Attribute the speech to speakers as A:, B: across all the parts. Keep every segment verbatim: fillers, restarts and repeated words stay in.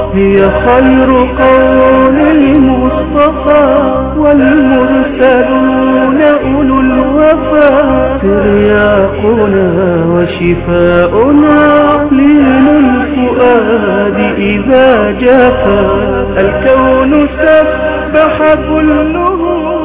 A: هي خير قول المصطفى والمرسلون أولو الوفا ترياقنا وشفاؤنا لين الفؤاد إذا جفا الكون سبح كله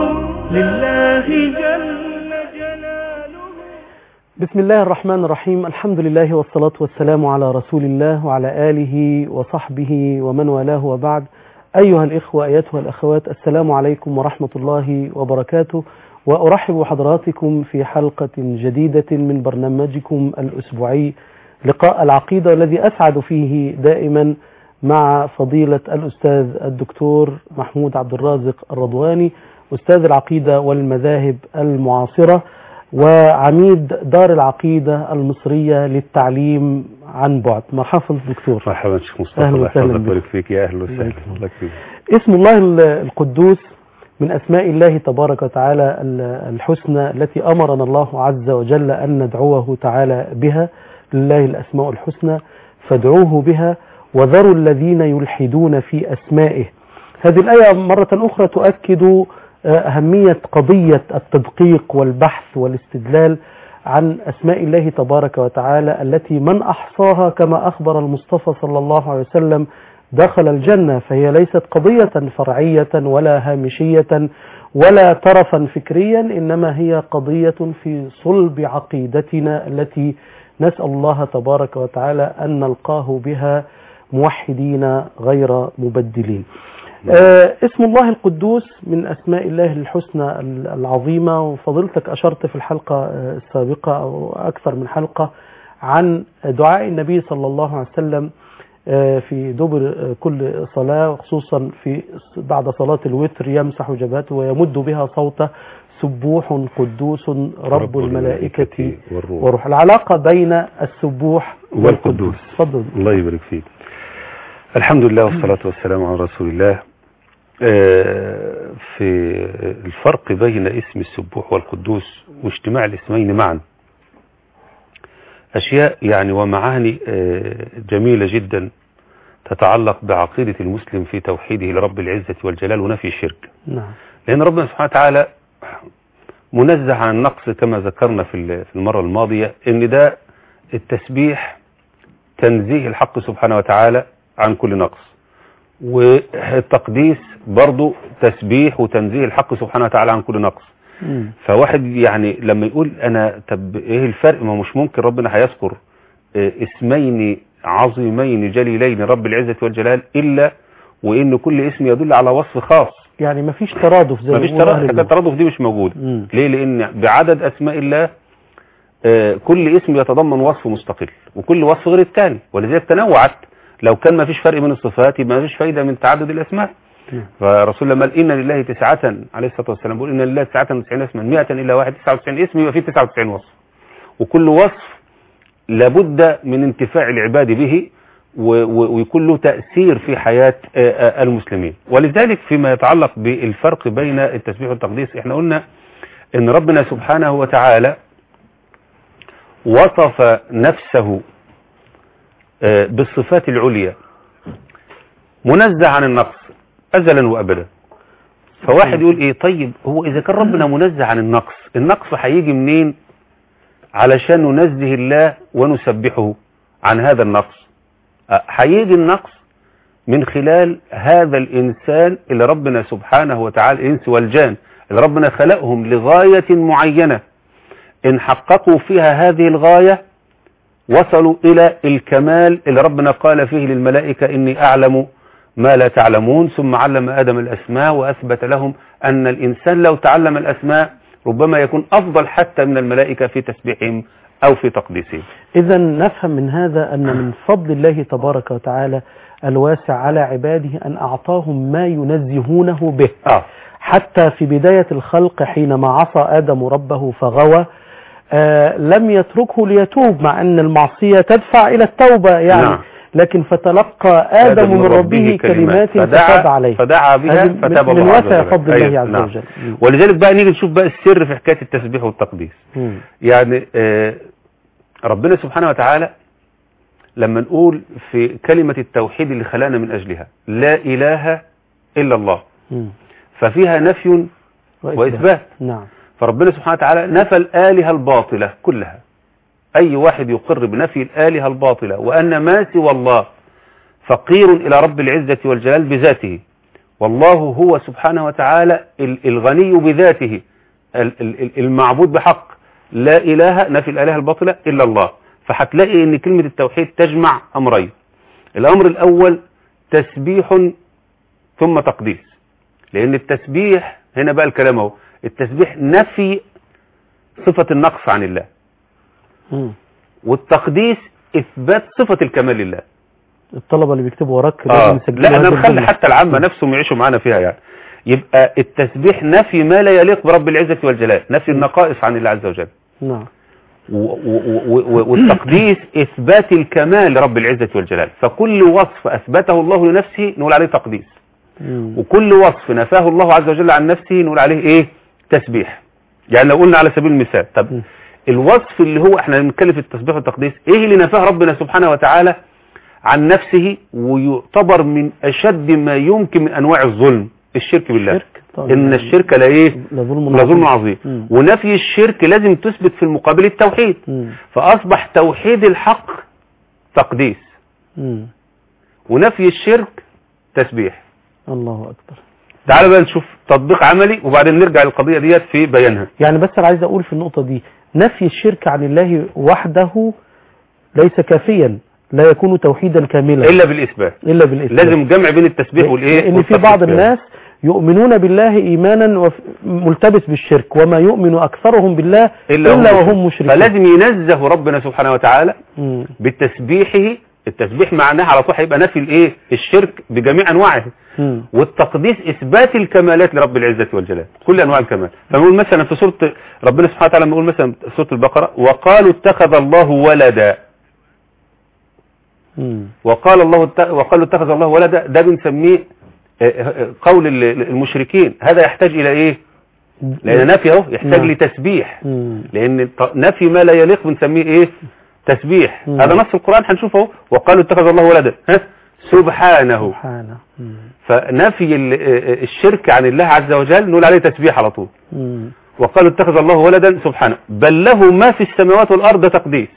A: لله جل جلاله.
B: بسم الله الرحمن الرحيم. الحمد لله والصلاة والسلام على رسول الله وعلى آله وصحبه ومن والاه وبعد. أيها الإخوة أيتها الأخوات، السلام عليكم ورحمة الله وبركاته، وأرحب بحضراتكم في حلقة جديدة من برنامجكم الأسبوعي لقاء العقيدة، الذي أسعد فيه دائما مع فضيلة الأستاذ الدكتور محمود عبد الرازق الرضواني، أستاذ العقيدة والمذاهب المعاصرة وعميد دار العقيدة المصرية للتعليم عن بعد. مرحبا دكتور.
C: مرحبا شيخ مصطفى، الله يحفظك ويبارك فيك. يا أهلا وسهلا.
B: اسم الله القدوس من أسماء الله تبارك وتعالى الحسنى التي أمرنا الله عز وجل أن ندعوه تعالى بها. لله الأسماء الحسنى فادعوه بها وذروا الذين يلحدون في أسمائه. هذه الآية مرة أخرى تؤكد أهمية قضية التدقيق والبحث والاستدلال عن أسماء الله تبارك وتعالى التي من أحصاها كما أخبر المصطفى صلى الله عليه وسلم دخل الجنة. فهي ليست قضية فرعية ولا هامشية ولا طرفا فكريا، إنما هي قضية في صلب عقيدتنا التي نسأل الله تبارك وتعالى أن نلقاه بها موحدين غير مبدلين. آه اسم الله القدوس من أسماء الله الحسنى العظيمة، وفضلتك أشرت في الحلقة السابقة أو أكثر من حلقة عن دعاء النبي صلى الله عليه وسلم آه في دبر كل صلاة، وخصوصا في بعد صلاة الوتر يمسح جبهته ويمد بها صوته سبوح قدوس رب, رب الملائكة والروح. والروح. العلاقة بين السبوح والقدوس.
C: تفضل. الله يبارك فيك. الحمد لله والصلاة والسلام على رسول الله. في الفرق بين اسم السبوح والقدوس واجتماع الاسمين معا أشياء يعني ومعاني جميلة جدا تتعلق بعقيدة المسلم في توحيده لرب العزة والجلال ونفي الشرك.
B: نعم.
C: لأن ربنا سبحانه وتعالى منزه عن النقص كما ذكرنا في المرة الماضية، إن ده التسبيح تنزيه الحق سبحانه وتعالى عن كل نقص، والتقديس برضو تسبيح وتنزيه الحق سبحانه وتعالى عن كل نقص. مم. فواحد يعني لما يقول أنا طب إيه الفرق؟ ما مش ممكن ربنا هيذكر اسمين عظيمين جليلين رب العزة والجلال إلا وإن كل اسم يدل على وصف خاص.
B: يعني ما فيش ترادف زي
C: ما فيش ترادف. الترادف دي مش موجود. مم. ليه؟ لأن بعدد أسماء الله كل اسم يتضمن وصف مستقل وكل وصف غير الثاني، ولذلك تنوعت. لو كان ما فيش فرق من الصفات يبقى ما فيش فايدة من تعدد الأسماء. فرسول الله قال إن لله تسعة عليه الصلاة والسلام بيقول إن لله تسعة وتسعين اسما مئة إلا واحد، تسعة وتسعين اسم يبقى فيه تسعة وتسعين وصف، وكل وصف لابد من انتفاع العباد به ويكون له تأثير في حياة المسلمين. ولذلك فيما يتعلق بالفرق بين التسبيح والتقديس احنا قلنا إن ربنا سبحانه وتعالى وصف نفسه بالصفات العليا منزه عن النقص أزلا وأبدا. فواحد يقول إيه طيب هو إذا كان ربنا منزه عن النقص، النقص هيجي منين علشان ننزه الله ونسبحه عن هذا النقص؟ هيجي النقص من خلال هذا الإنسان اللي ربنا سبحانه وتعالى الإنس والجان اللي ربنا خلقهم لغاية معينة، إن حققوا فيها هذه الغاية وصلوا إلى الكمال اللي ربنا قال فيه للملائكة إني أعلم ما لا تعلمون، ثم علم آدم الأسماء وأثبت لهم أن الإنسان لو تعلم الأسماء ربما يكون أفضل حتى من الملائكة في تسبيحهم أو في تقديسهم.
B: إذا نفهم من هذا أن من فضل الله تبارك وتعالى الواسع على عباده أن أعطاهم ما ينزهونه به. آه. حتى في بداية الخلق حينما عصى آدم ربه فغوى آه لم يتركه ليتوب، مع أن المعصية تدفع إلى التوبة يعني. نعم. لكن فتلقى آدم من ربه كلمات فتاب عليه
C: فدعا بها فتاب الله عز وجل.
B: من وسع فضل الله عز وجل.
C: ولذلك بقى نيجي نشوف بقى السر في حكاية التسبيح والتقديس. مم. يعني آه ربنا سبحانه وتعالى لما نقول في كلمة التوحيد اللي خلقنا من أجلها لا إله إلا الله،
B: مم.
C: ففيها نفي وإثبات.
B: نعم.
C: فربنا سبحانه وتعالى نفى الآلهة الباطلة كلها. أي واحد يقر بنفي الآلهة الباطلة وأن ما سوى الله فقير إلى رب العزة والجلال بذاته، والله هو سبحانه وتعالى الغني بذاته المعبود بحق، لا إله نفي الآلهة الباطلة إلا الله. فهتلاقي ان كلمة التوحيد تجمع أمرين. الأمر الأول تسبيح ثم تقديس، لأن التسبيح هنا بقى الكلام اهو، التسبيح نفي صفة النقص عن الله،
B: مم.
C: والتقديس إثبات صفة الكمال لله.
B: الطلبة اللي بيكتبوا وراك
C: آه. لا أنا نخلي حتى العامة نفسهم يعيشوا معانا فيها يعني. يبقى التسبيح نفي ما لا يليق برب العزة والجلال، نفي النقائص عن الله عز وجل.
B: نعم.
C: والتقديس إثبات الكمال لرب العزة والجلال. فكل وصف أثبته الله لنفسه نقول عليه تقديس،
B: مم.
C: وكل وصف نفاه الله عز وجل عن نفسه نقول عليه إيه؟ تسبيح. يعني لو قلنا على سبيل المثال، طب
B: مم.
C: الوصف اللي هو احنا بنتكلم في التسبيح والتقديس، ايه اللي نفاه ربنا سبحانه وتعالى عن نفسه ويعتبر من أشد ما يمكن من أنواع الظلم؟ الشرك بالله.
B: الشرك طبعا.
C: إن الشرك لا إيه؟
B: لظلم
C: لظلم عظيم.
B: مم.
C: ونفي الشرك لازم تثبت في المقابل التوحيد.
B: مم.
C: فأصبح توحيد الحق تقديس،
B: مم.
C: ونفي الشرك تسبيح.
B: الله أكبر.
C: تعالوا بقى نشوف تطبيق عملي وبعدين نرجع للقضية ديت في بيانها.
B: يعني بس أنا عايز أقول في النقطة دي، نفي الشرك عن الله وحده ليس كافيا، لا يكون توحيدا كاملا
C: إلا بالإثبات.
B: إلا بالإثبات.
C: لازم جمع بين التسبيح والإيه؟
B: لأن في بعض الناس يؤمنون بالله إيمانا وف- ملتبس بالشرك، وما يؤمن أكثرهم بالله إلا, إلا وهم مشركون.
C: فلازم ينزه ربنا سبحانه وتعالى
B: مم.
C: بتسبيحه. التسبيح معناه على طول هيبقى نفي الايه؟ الشرك بجميع انواعه.
B: مم.
C: والتقديس اثبات الكمالات لرب العزة والجلال، كل انواع الكمال. فنقول مثلا في سورة ربنا سبحانه وتعالى لما يقول مثلا في سورة البقرة وقالوا اتخذ الله ولدا،
B: مم.
C: وقال الله ات- وقالوا اتخذ الله ولدا، ده بنسميه آه، آه، قول ال- المشركين. هذا يحتاج الى ايه؟ لان نفي اهو يحتاج
B: نعم.
C: لتسبيح،
B: مم.
C: لان الط- نفي ما لا يليق بنسميه ايه؟ تسبيح.
B: مم.
C: هذا نص القرآن هنشوفه، وقالوا اتخذ الله ولدا، ها سبحانه.
B: سبحانه. مم.
C: فنفي ال- آه، الشرك عن الله عز وجل نقول عليه تسبيح على طول.
B: مم.
C: وقالوا اتخذ الله ولدا سبحانه، بل له ما في السماوات والارض، ده تقديس،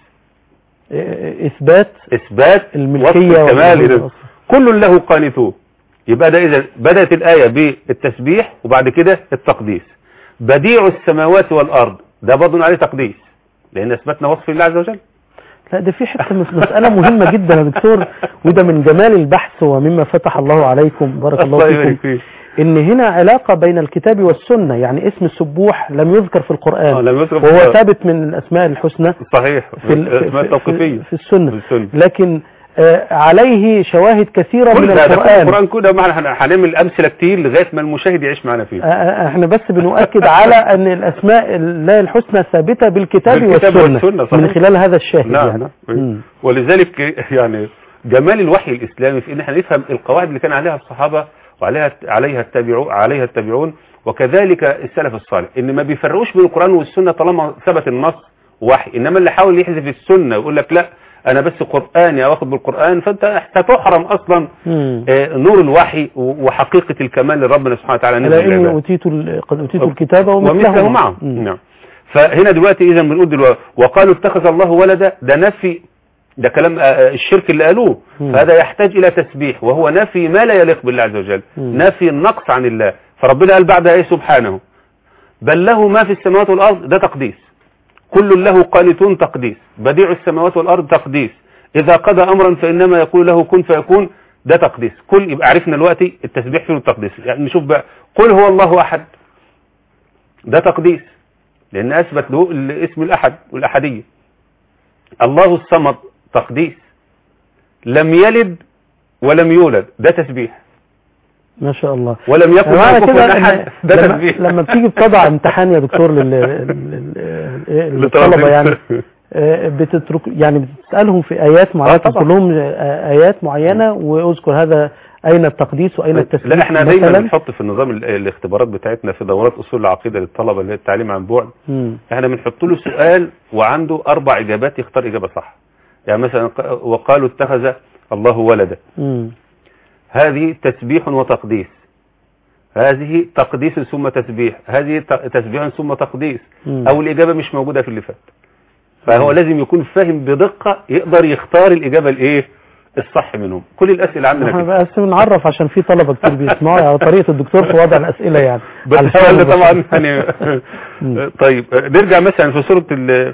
B: إيه- إثبات
C: اثبات
B: الملكية
C: وصف الكمال
B: والعبودية.
C: لله. كل له قانتون. يبقى ده اذا بدأت الآية بالتسبيح وبعد كده التقديس. بديع السماوات والارض ده برضه عليه تقديس، لان اثبتنا وصف الله عز وجل.
B: لا ده في حتة مس- مسألة مهمة جدا يا دكتور، وده من جمال البحث ومما فتح الله عليكم، بارك الله
C: الله يبارك
B: فيكم،
C: فيك.
B: ان هنا علاقة بين الكتاب والسنة. يعني اسم السبوح لم يذكر في القرآن،
C: آه، لم يذكر في
B: وهو
C: القرآن.
B: ثابت من الأسماء الحسنى
C: صحيح،
B: في, ال- في,
C: اسماء
B: في,
C: توقيفية
B: في, في السنة.
C: في السنة.
B: لكن آه عليه شواهد كثيرة
C: كل
B: من
C: ده ده كل
B: القرآن.
C: القرآن كله، ما احنا هنعمل امثله كتير لغايه ما المشاهد يعيش معانا فيه.
B: آه، احنا بس بنؤكد على ان الاسماء الله الحسنى ثابتة بالكتاب,
C: بالكتاب
B: والسنة,
C: والسنة، صحيح.
B: من خلال هذا الشاهد.
C: نعم
B: يعني.
C: نعم.
B: مم.
C: ولذلك يعني جمال الوحي الإسلامي في ان احنا نفهم القواعد اللي كان عليها الصحابة وعليها عليها التابعون عليها التابعون وكذلك السلف الصالح، ان ما بيفرقوش بين القرآن والسنة طالما ثبت النص وحي. انما اللي حاول يحذف السنة ويقول لك لا انا بس قرآني او اخد بالقرآن، فانت هتحرم اصلا
B: مم.
C: آه، نور الوحي وحقيقة الكمال لربنا سبحانه وتعالى. نزل
B: على اني
C: العباد.
B: اوتيت ال- قد اوتيت الكتاب ومثله
C: ومثله معه.
B: مم.
C: نعم. فهنا دلوقتي اذا بنقول دلوقتي وقالوا اتخذ الله ولدا، ده نفي، ده كلام آه، الشرك اللي قالوه.
B: مم.
C: فهذا يحتاج الى تسبيح، وهو نفي ما لا يليق بالله عز وجل،
B: مم.
C: نفي النقص عن الله. فربنا قال بعدها ايه؟ سبحانه. بل له ما في السماوات والارض، ده تقديس. كل له قانتون، تقديس. بديع السماوات والارض، تقديس. اذا قضى امرا فانما يقول له كن فيكون، ده تقديس. كل يبقى عرفنا دلوقتي التسبيح فيه والتقديس. يعني نشوف بقى قل هو الله احد، ده تقديس لان اثبت له الاسم الاحد والاحديه. الله الصمد، تقديس. لم يلد ولم يولد، ده تسبيح.
B: ما شاء الله.
C: ولم يكن له
B: معنى
C: كفوا
B: كده
C: احد،
B: إن
C: ده
B: لما,
C: تسبيح.
B: لما بتيجي بتضع امتحان يا دكتور لل لل- لل- للطلبة يعني آه، بتترك يعني بتسألهم في آيات معينة،
C: آه، طبعا.
B: تذكر لهم آه، آيات معينة واذكر هذا أين التقديس وأين التسبيح.
C: لا احنا دايما
B: مثلاً.
C: بنحط في النظام ال- الاختبارات بتاعتنا في دورات اصول العقيده للطلبه اللي هي التعليم عن بعد،
B: مم.
C: احنا بنحط له سؤال وعنده اربع اجابات يختار اجابه صح. يعني مثلا وقالوا اتخذ الله ولدا،
B: مم.
C: هذه تسبيح وتقديس، هذه تقديس ثم تسبيح، هذه تسبيح ثم تقديس،
B: مم.
C: او الاجابه مش موجوده في اللي فات. فهو لازم يكون فاهم بدقه يقدر يختار الاجابه الايه الصح منهم. كل الاسئله عندنا
B: احنا
C: كده.
B: بس بنعرف عشان في طلبه كتير بيسمعوا على طريقه الدكتور في وضع الاسئله يعني.
C: بس
B: على
C: السؤال ده
B: الهواء
C: طبعا
B: مباشرة.
C: يعني طيب نرجع مثلا في سوره ال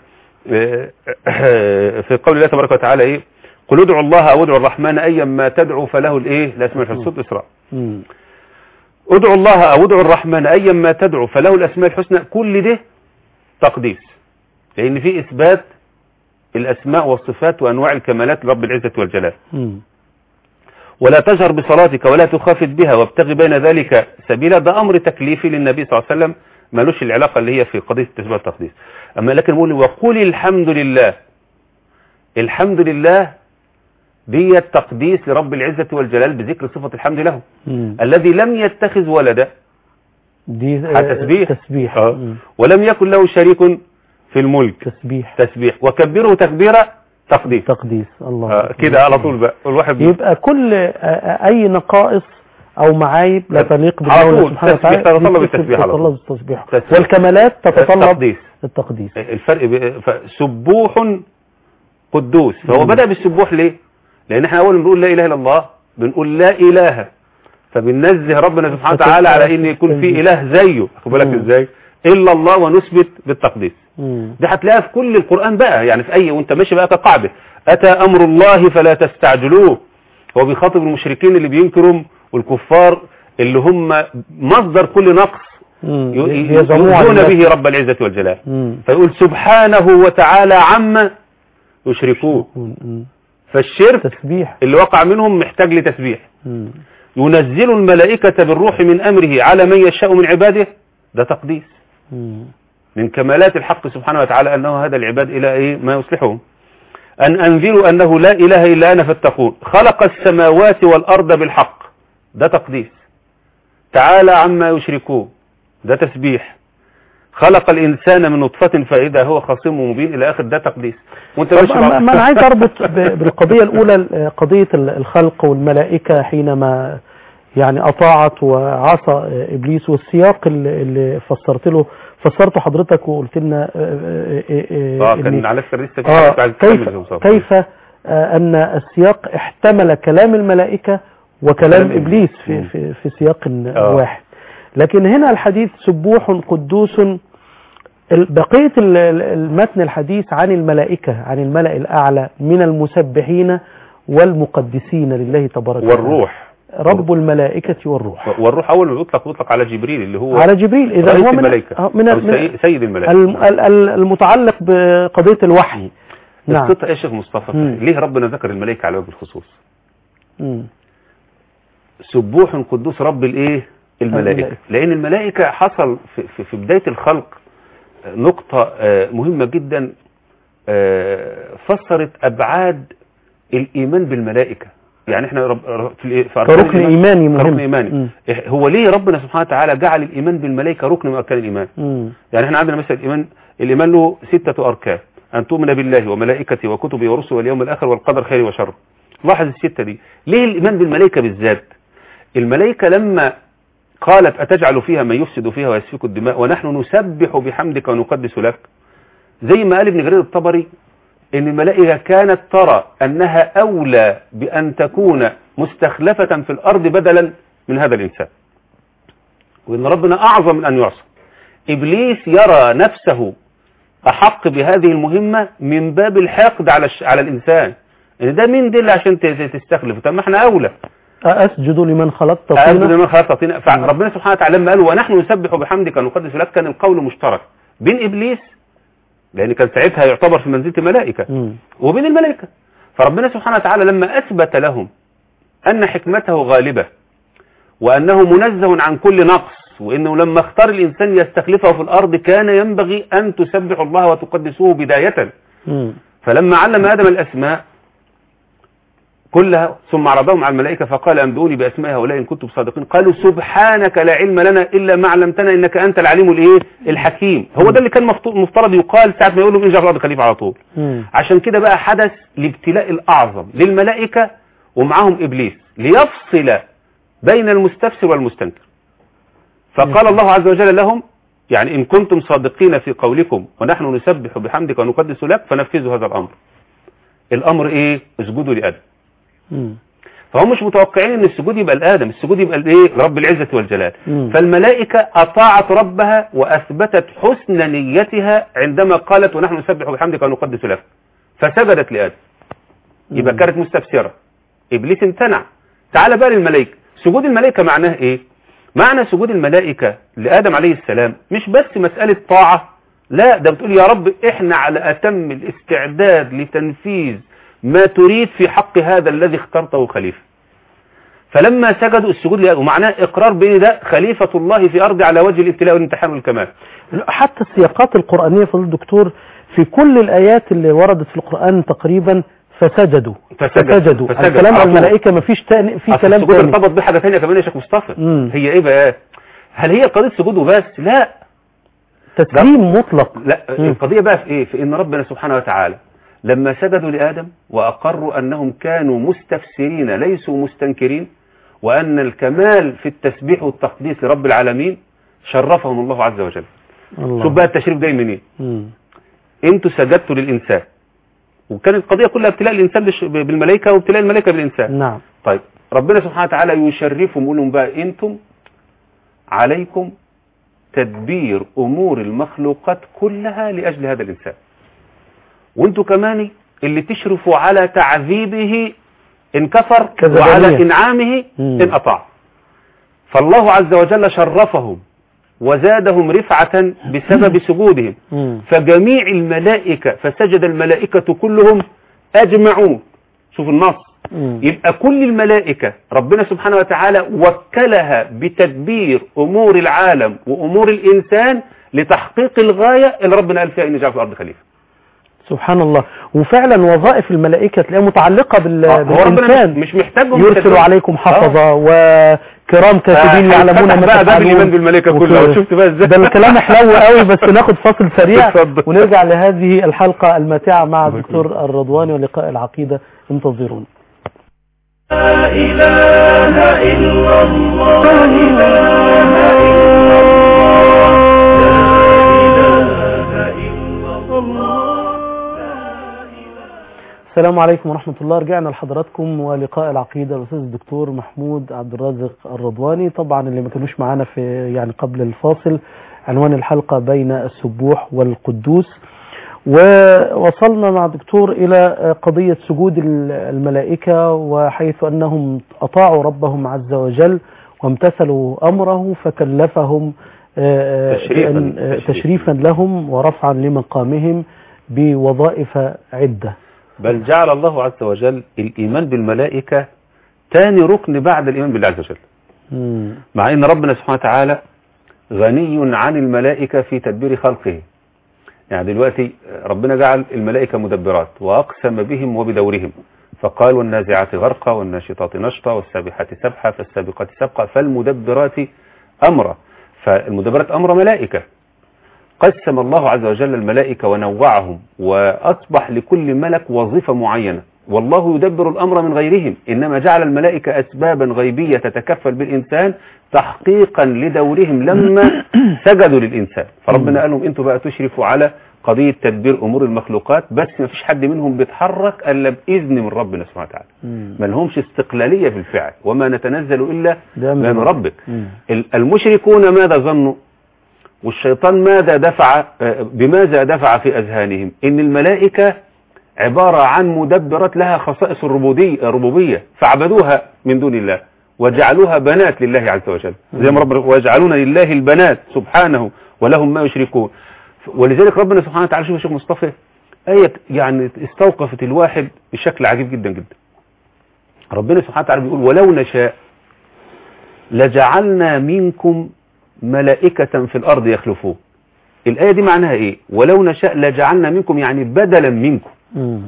C: في قول الله تبارك وتعالى ايه؟ قل ادعوا الله او ادعوا الرحمن ايا ما تدعوا فله الايه الاسماء الحسنى. سوره اسراء.
B: مم.
C: ادعوا الله او ادعوا الرحمن ايا ما تدعوا فله الاسماء الحسنى. كل ده تقديس، لان في اثبات الاسماء والصفات وانواع الكمالات لرب العزه والجلال.
B: مم.
C: ولا تجهر بصلاتك ولا تخافت بها وابتغ بين ذلك سبيلا. ده امر تكليفي للنبي صلى الله عليه وسلم، مالوش العلاقه اللي هي في قضيه التسبيح والتقديس. اما لكن بقول وقل الحمد لله. الحمد لله دي التقديس لرب العزه والجلال بذكر صفه الحمد له.
B: مم.
C: الذي لم يتخذ ولدا،
B: دي
C: تسبيح
B: تسبيح
C: آه.
B: مم.
C: ولم يكن له شريك في الملك،
B: تسبيح
C: تسبيح. وكبره تكبيرا، تقديس.
B: تقديس. الله
C: آه كده على طول بقى الواحد
B: يبقى كل آه، اي نقائص او معايب لا تليق
C: على
B: بالله
C: طول
B: سبحانه
C: تسبيح
B: وتعالى
C: تتطلب التسبيح على طول.
B: تتطلب التسبيح،
C: تسبيح.
B: والكمالات تتطلب
C: التقديس.
B: التقديس.
C: الفرق ب... سبوح قدوس. فهو
B: مم.
C: بدأ بالسبوح ليه؟ لأن احنا أول بنقول لا إله إلا الله بنقول لا إله، فبننزه ربنا سبحانه وتعالى على إن يكون في إله زيه، أخد بالك
B: مم.
C: إزاي؟ إلا الله، ونثبت بالتقديس.
B: مم.
C: دي هتلاقيها في كل القرآن بقى، يعني في أي وأنت ماشي بقى كقاعدة أتى أمر الله فلا تستعجلوه. هو بيخاطب المشركين اللي بينكروا والكفار اللي هم مصدر كل نقص يؤذون به رب العزة والجلال.
B: مم.
C: فيقول سبحانه وتعالى عما يشركون.
B: مم.
C: فالشرك
B: تسبيح
C: اللي وقع منهم محتاج لتسبيح.
B: مم.
C: ينزل الملائكة بالروح من أمره على من يشاء من عباده. ده تقديس.
B: مم.
C: من كمالات الحق سبحانه وتعالى أنه هذا العباد إلى إيه ما يصلحهم. أن أنذروا أنه لا إله إلا أنا فاتقون. خلق السماوات والأرض بالحق. ده تقديس. تعالى عما يشركون. ده تسبيح. خلق الإنسان من نطفة فإذا هو خصيم مبين إلى آخر. ده تقديس. وانت ماشي
B: ما أنا عايز أربط بالقضية الأولى، قضية الخلق والملائكة حينما يعني أطاعت وعصى إبليس، والسياق اللي فسرت له فسرته حضرتك وقلت لنا
C: اه كان على السر لسه
B: آه كيف, كيف آه أن السياق احتمل كلام الملائكة وكلام كلام إبليس في, في, في سياق آه. واحد. لكن هنا الحديث سبوح قدوس. بقية المتن الحديث عن الملائكة، عن الملأ الأعلى من المسبحين والمقدسين لله تبارك وتعالى.
C: والروح
B: رب الملائكة والروح.
C: والروح أول ما يطلق يطلق على جبريل اللي هو
B: على جبريل إذا هو من
C: الملائكة
B: من,
C: من سيد الملائكة
B: المتعلق بقضية الوحي.
C: نعم. القصة يا شيخ مصطفى مم. ليه ربنا ذكر الملائكة على وجه الخصوص؟ مم. سبوح قدوس رب الايه الملائكة. لأن الملائكة حصل في, في, في بداية الخلق نقطة مهمة جدا فسرت أبعاد الإيمان بالملائكة. يعني احنا رب في
B: ركن إيماني مهم.
C: ركن إيماني. م. هو ليه ربنا سبحانه وتعالى جعل الإيمان بالملائكة ركن من أركان الإيمان؟ م. يعني احنا عندنا مثلا الإيمان الإيمان له ستة أركان: أن تؤمن بالله وملائكته وكتبه ورسله واليوم الآخر والقدر خيره وشره. لاحظ الستة دي. ليه الإيمان بالملائكة بالذات؟ الملائكة لما قالت أتجعل فيها من يفسد فيها ويسفك الدماء ونحن نسبح بحمدك ونقدس لك، زي ما قال ابن جرير الطبري ان الملائكة كانت ترى انها اولى بان تكون مستخلفة في الارض بدلا من هذا الانسان، وان ربنا اعظم من ان يعصى. ابليس يرى نفسه احق بهذه المهمة من باب الحقد على الش... على الانسان، ان ده مين دل عشان تستخلف؟ طب ما احنا اولى.
B: أسجد لمن خلقت طينا.
C: أسجد لمن خلقت طينا. فربنا سبحانه وتعالى لما قال ونحن نسبح بحمدك ونقدس لك، كان القول مشترك بين إبليس، لأن كان ساعتها يعتبر في منزلة الملائكة، م. وبين الملائكة. فربنا سبحانه وتعالى لما أثبت لهم أن حكمته غالبة وأنه منزه عن كل نقص، وأنه لما اختار الإنسان يستخلفه في الأرض كان ينبغي أن تسبحوا الله وتقدسوه بداية. م. فلما علم آدم الأسماء كلها. ثم عرضهم على الملائكة فقال أنبئوني بأسماء هؤلاء إن كنتم صادقين. قالوا سبحانك لا علم لنا إلا ما علمتنا إنك أنت العليم الإيه الحكيم. هو ده اللي كان مفترض يقال ساعة ما يقول لهم إن جاء في الأرض خليفة على طول. عشان كده بقى حدث الابتلاء الأعظم للملائكة ومعهم إبليس ليفصل بين المستفسر والمستنكر. فقال الله عز وجل لهم يعني إن كنتم صادقين في قولكم ونحن نسبح بحمدك ونقدس لك فنفذوا هذا الأمر. الأمر إيه؟ اسجدوا لآدم. فهم مش متوقعين ان السجود يبقى لآدم، السجود يبقى لايه؟ لرب العزة والجلال. مم. فالملائكة أطاعت ربها وأثبتت حسن نيتها عندما قالت ونحن نسبح بحمدك ونقدس لك فسجدت لآدم. يبقى كانت مستفسرة، إبليس امتنع. تعال بقى للملائكة، سجود الملائكة معناه ايه؟ معنى سجود الملائكة لآدم عليه السلام مش بس مسألة طاعة، لا ده بتقول يا رب احنا على أتم الاستعداد لتنفيذ ما تريد في حق هذا الذي اخترته خليفة. فلما سجدوا السجود لله ومعناه إقرار بين ده خليفة الله في أرض على وجه الابتلاء والامتحان والكمال.
B: حتى السياقات القرآنية فضل الدكتور في كل الآيات اللي وردت في القرآن تقريبا فسجدوا فسجد. فسجدوا فسجد. الكلام عن الملائكة ما فيش تاني في كلام
C: السجود ارتبط بحاجة ثانيه كمان يا شيخ مصطفى. مم. هي ايه بقى؟ هل هي قضية سجود وبس؟ لا،
B: تسليم مطلق.
C: لا مم. القضية بقى في ايه؟ في ان ربنا سبحانه وتعالى لما سجدوا لآدم وأقروا أنهم كانوا مستفسرين ليسوا مستنكرين وأن الكمال في التسبيح والتقديس لرب العالمين شرفهم الله عز وجل. الله. شوف بقى التشريف جاي منين؟ إيه؟ انتوا سجدتوا للإنسان وكانت القضية كلها ابتلاء الإنسان بالملائكة وابتلاء الملائكة بالإنسان.
B: نعم.
C: طيب ربنا سبحانه وتعالى يشرفهم ويقول لهم بقى انتم عليكم تدبير أمور المخلوقات كلها لأجل هذا الإنسان، وانتوا كمان اللي تشرفوا على تعذيبه إن كفر وعلى إنعامه مم. إن أطاع. فالله عز وجل شرفهم وزادهم رفعة بسبب سجودهم. مم. فجميع الملائكة فسجد الملائكة كلهم أجمعون. شوف النص. مم. يبقى كل الملائكة ربنا سبحانه وتعالى وكلها بتدبير أمور العالم وأمور الإنسان لتحقيق الغاية اللي ربنا قال فيها إن جعل في الأرض خليفة.
B: سبحان الله. وفعلا وظائف الملائكة تلاقيها متعلقة بال...
C: آه
B: بالإنسان.
C: مش محتاجهم
B: يرسلوا عليكم حفظة آه. وكرام كاتبين آه يعلمون ما
C: تفعلون. بقى الإيمان بالملائكة كلها. شفت بقى ازاي؟
B: ده الكلام حلو قوي، بس ناخد فاصل سريع ونرجع لهذه الحلقة الماتعة مع الدكتور الرضواني ولقاء العقيدة. انتظرونا.
A: لا إله إلا الله لا إله إلا الله.
B: السلام عليكم ورحمة الله. رجعنا لحضراتكم ولقاء العقيدة الأستاذ الدكتور محمود عبد الرازق الرضواني. طبعا اللي ما كانوش معانا في يعني قبل الفاصل عنوان الحلقة بين السبوح والقدوس، ووصلنا مع الدكتور إلى قضية سجود الملائكة وحيث أنهم أطاعوا ربهم عز وجل وامتثلوا أمره فكلفهم تشريفا, تشريفا لهم ورفعا لمقامهم بوظائف عدة.
C: بل جعل الله عز وجل الإيمان بالملائكة ثاني ركن بعد الإيمان بالله عز وجل. مم. مع أن ربنا سبحانه وتعالى غني عن الملائكة في تدبير خلقه. يعني دلوقتي ربنا جعل الملائكة مدبرات وأقسم بهم وبدورهم فقال والنازعات غرقا والناشطات نشطا والسابحات سبحا فالسابقات سبقا فالمدبرات أمرا. فالمدبرات أمر ملائكة. قسم الله عز وجل الملائكة ونوعهم وأصبح لكل ملك وظيفة معينة، والله يدبر الأمر من غيرهم، إنما جعل الملائكة أسبابا غيبية تتكفل بالإنسان تحقيقا لدورهم لما سجدوا للإنسان. فربنا قال لهم أنتوا بقى تشرفوا على قضية تدبير أمور المخلوقات، بس ما فيش حد منهم بيتحرك إلا بإذن من ربنا سبحانه وتعالى. ما لهمش استقلالية في الفعل، وما نتنزل إلا من ربك. المشركون ماذا ظنوا؟ والشيطان ماذا دفع بماذا دفع في أذهانهم؟ إن الملائكة عبارة عن مدبرات لها خصائص الربوبية فعبدوها من دون الله وجعلوها بنات لله عز وجل، زي ما ربنا ويجعلون لله البنات سبحانه ولهم ما يشركون. ولذلك ربنا سبحانه وتعالى، شوف يا شيخ مصطفى، آية يعني استوقفت الواحد بشكل عجيب جدا جدا. ربنا سبحانه وتعالى بيقول ولو نشاء لجعلنا منكم ملائكة في الأرض يخلفون. الآية دي معناها إيه؟ ولو نشاء لجعلنا منكم يعني بدلا منكم. مم.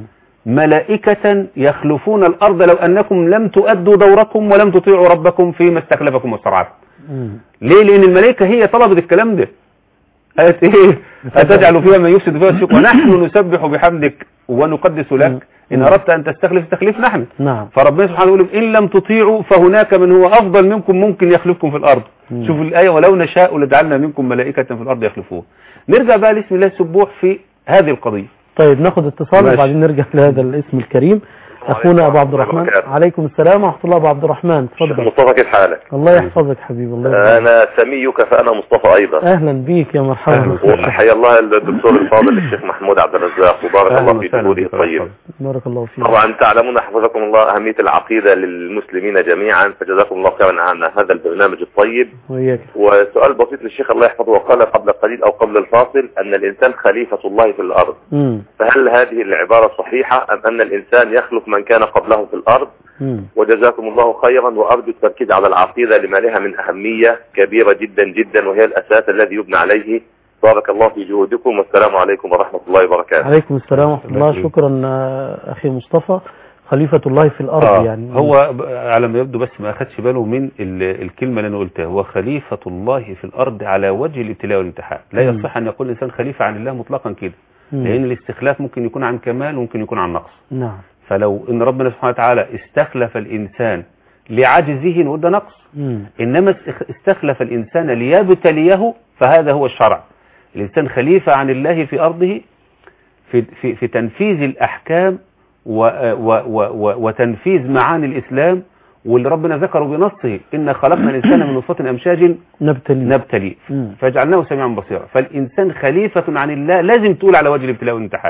C: ملائكة يخلفون الأرض لو أنكم لم تؤدوا دوركم ولم تطيعوا ربكم فيما استخلفكم واسترعاكم. ليه؟ لأن الملائكة هي طلبت الكلام ده. قالت إيه؟ أتجعل فيها من يفسد فيها الشرك ونحن نسبح بحمدك ونقدس لك إن أردت أن تستخلف تخليف نحن.
B: نعم.
C: فربنا سبحانه يقول إن لم تطيعوا فهناك من هو أفضل منكم ممكن يخلفكم في الأرض. شوفوا الآية ولو نشاء لجعلنا منكم ملائكة في الأرض يخلفون. نرجع بقى لاسم الله السبوح في هذه القضية.
B: طيب ناخد اتصال وبعدين نرجع لهذا الاسم الكريم. أخونا أبو عبد الرحمن. عليكم السلام ورحمة الله. أبو عبد الرحمن تفضل.
D: مصطفى كيف حالك؟
B: الله يحفظك حبيبي. الله يحفظك.
D: أنا سميك فأنا مصطفى أيضا.
B: أهلا بيك يا مرحبا.
D: وحيا الله الدكتور الفاضل الشيخ محمود عبد الرزاق وبارك الله في جهوده الطيب.
B: بارك الله فيك.
D: طبعا تعلمون حفظكم الله أهمية العقيدة للمسلمين جميعا فجزاكم الله خيرا عن هذا البرنامج الطيب.
B: وياك.
D: وسؤال بسيط للشيخ الله يحفظه وقال قبل قليل أو قبل الفاصل أن الإنسان خليفة الله في الأرض. م. فهل هذه العبارة صحيحة أم أن الإنسان يخلف من كان قبله في الأرض؟ مم. وجزاكم الله خيرا وأرجو التركيز على العقيدة لما لها من أهمية كبيرة جدا جدا وهي الأساس الذي يبنى عليه. بارك الله في جهودكم والسلام عليكم ورحمة الله وبركاته.
B: عليكم السلام ورحمة الله. شكرا أخي مصطفى. خليفة الله في الأرض. آه يعني
C: هو على ما يبدو بس ما أخدش باله من الكلمة اللي أنا قلتها. هو خليفة الله في الأرض على وجه الابتلاء والامتحان. لا يصح أن يقول الإنسان خليفة عن الله مطلقا كده، لأن الاستخلاف ممكن يكون عن كمال وممكن يكون عن نقص.
B: نعم.
C: فلو ان ربنا سبحانه وتعالى استخلف الانسان لعجزه نقول ده نقص. مم. انما استخلف الانسان ليبتليه فهذا هو الشرع. الانسان خليفة عن الله في ارضه في في, في تنفيذ الاحكام و و و و وتنفيذ معاني الاسلام واللي ربنا ذكره بنصه ان خلقنا الانسان من نطفة امشاج
B: نبتلي
C: نبتلي فجعلناه سميعا بصيرا. فالانسان خليفة عن الله لازم تقول على وجه الابتلاء والامتحان.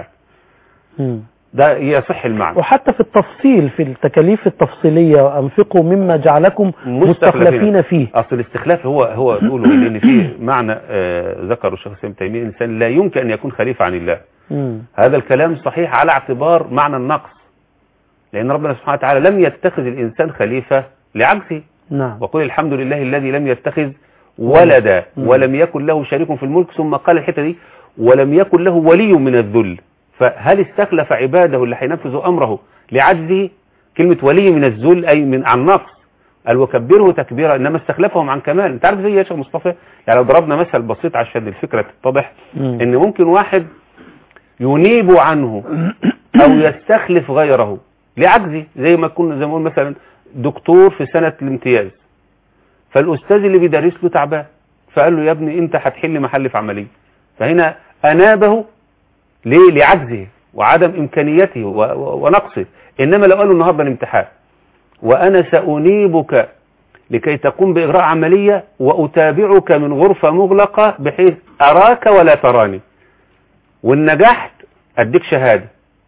C: ده يصح المعنى.
B: وحتى في التفصيل في التكاليف التفصيلية أنفقوا مما جعلكم مستخلفين فيه.
C: أصل الاستخلاف هو هو تقوله لأن فيه معنى آه ذكر الشيخ ابن تيمية الإنسان لا يمكن أن يكون خليفة عن الله. مم. هذا الكلام صحيح على اعتبار معنى النقص، لأن ربنا سبحانه وتعالى لم يتخذ الإنسان خليفة لعجزه.
B: نعم.
C: وقل الحمد لله الذي لم يتخذ ولدا ولم يكن له شريك في الملك، ثم قال الحتة دي ولم يكن له ولي من الذل. فهل استخلف عباده اللي هينفذوا أمره لعجزه؟ كلمة ولي من الذل أي من عن نقص. قال وكبره تكبيرا، إنما استخلفهم عن كمال. أنت عارف زي يا شيخ مصطفى، يعني لو ضربنا مثل بسيط عشان الفكرة تتضح، إن ممكن واحد ينيب عنه أو يستخلف غيره لعجزه، زي ما كنا زي ما نقول مثلا دكتور في سنة الامتياز، فالأستاذ اللي بيدرس له تعبان فقال له يا ابني أنت هتحل محل في عملية، فهنا أنابه ليه؟ لعجزه وعدم إمكانيته ونقصه. إنما لو قالوا النهاردة الامتحان وأنا سأنيبك لكي تقوم بإجراء عملية وأتابعك من غرفة مغلقة بحيث أراك ولا تراني، وإن نجحت أديك شهادة،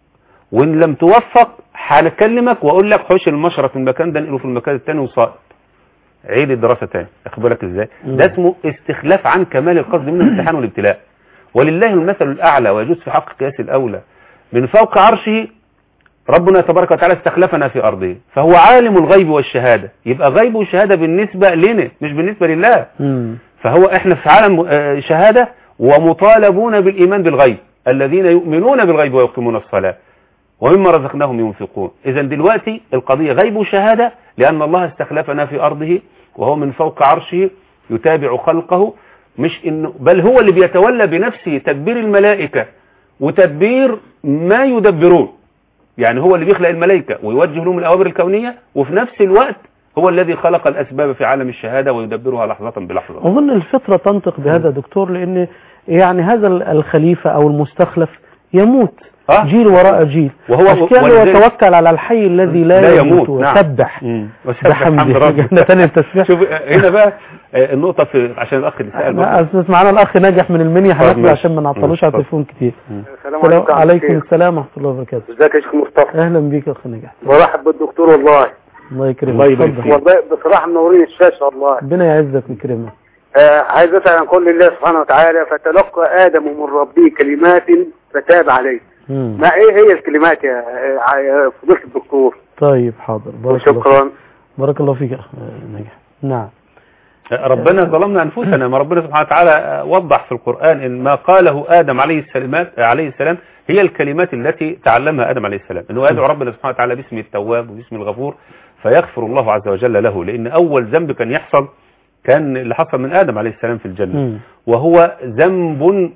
C: وإن لم توفق هنكلمك وأقول لك حوش المشرط من المكان ده نقله في المكان الثاني وصائب عيد الدراسة تاني. أخبرك إزاي؟ ده اسمه استخلاف عن كمال القصد من الامتحان والابتلاء. ولله المثل الأعلى ويجوز في حق قياس الأولى. من فوق عرشه ربنا تبارك وتعالى استخلفنا في أرضه، فهو عالم الغيب والشهادة، يبقى غيب وشهادة بالنسبة لنا مش بالنسبة لله. مم. فهو احنا في عالم شهادة ومطالبون بالإيمان بالغيب، الذين يؤمنون بالغيب ويقيمون الصلاة ومما رزقناهم ينفقون. إذا دلوقتي القضية غيب وشهادة لأن الله استخلفنا في أرضه وهو من فوق عرشه يتابع خلقه، مش إنه بل هو اللي بيتولى بنفسه تدبير الملائكة وتدبير ما يدبرون. يعني هو اللي بيخلق الملائكة ويوجه لهم الأوامر الكونية، وفي نفس الوقت هو الذي خلق الأسباب في عالم الشهادة ويدبرها لحظة بلحظة.
B: أظن الفطرة تنطق بهذا دكتور، لأن يعني هذا الخليفة أو المستخلف يموت آه؟ جيل وراء جيل، وهو يتوكل على الحي الذي لا, لا يموت وسبح بحمده.
C: شوف هنا بقى النقطة في عشان الأخ اللي سأل
B: معنا الأخ ناجح من المنيا هنقل عشان ما نعطلوش على التليفون كتير.
E: السلام عليكم.
B: عليكم السلام ورحمة الله وبركاته.
E: ازيك يا شيخ مصطفى؟
B: أهلا بيك يا أخ ناجح.
E: مرحب بالدكتور والله.
B: الله يكرمك.
E: والله بصراحة منورين الشاشة والله.
B: ربنا يعزك ويكرمك.
E: آه عايز أسأل عن قول الله سبحانه وتعالى فتلقى آدم من ربه كلمات فتاب عليه. مم. ما ايه هي الكلمات يا فضيلة الدكتور؟
B: طيب حاضر.
E: بارك شكرا.
B: بارك الله فيك يا أخ ناجح. نعم.
C: ربنا ظلمنا أنفسنا. ما ربنا سبحانه وتعالى وضح في القرآن إن ما قاله آدم عليه السلام عليه السلام هي الكلمات التي تعلمها آدم عليه السلام، إنه يدعو ربنا سبحانه وتعالى باسم التواب وباسم الغفور فيغفر الله عز وجل له، لأن أول ذنب كان يحصل كان اللي حصل من آدم عليه السلام في الجنة، وهو ذنب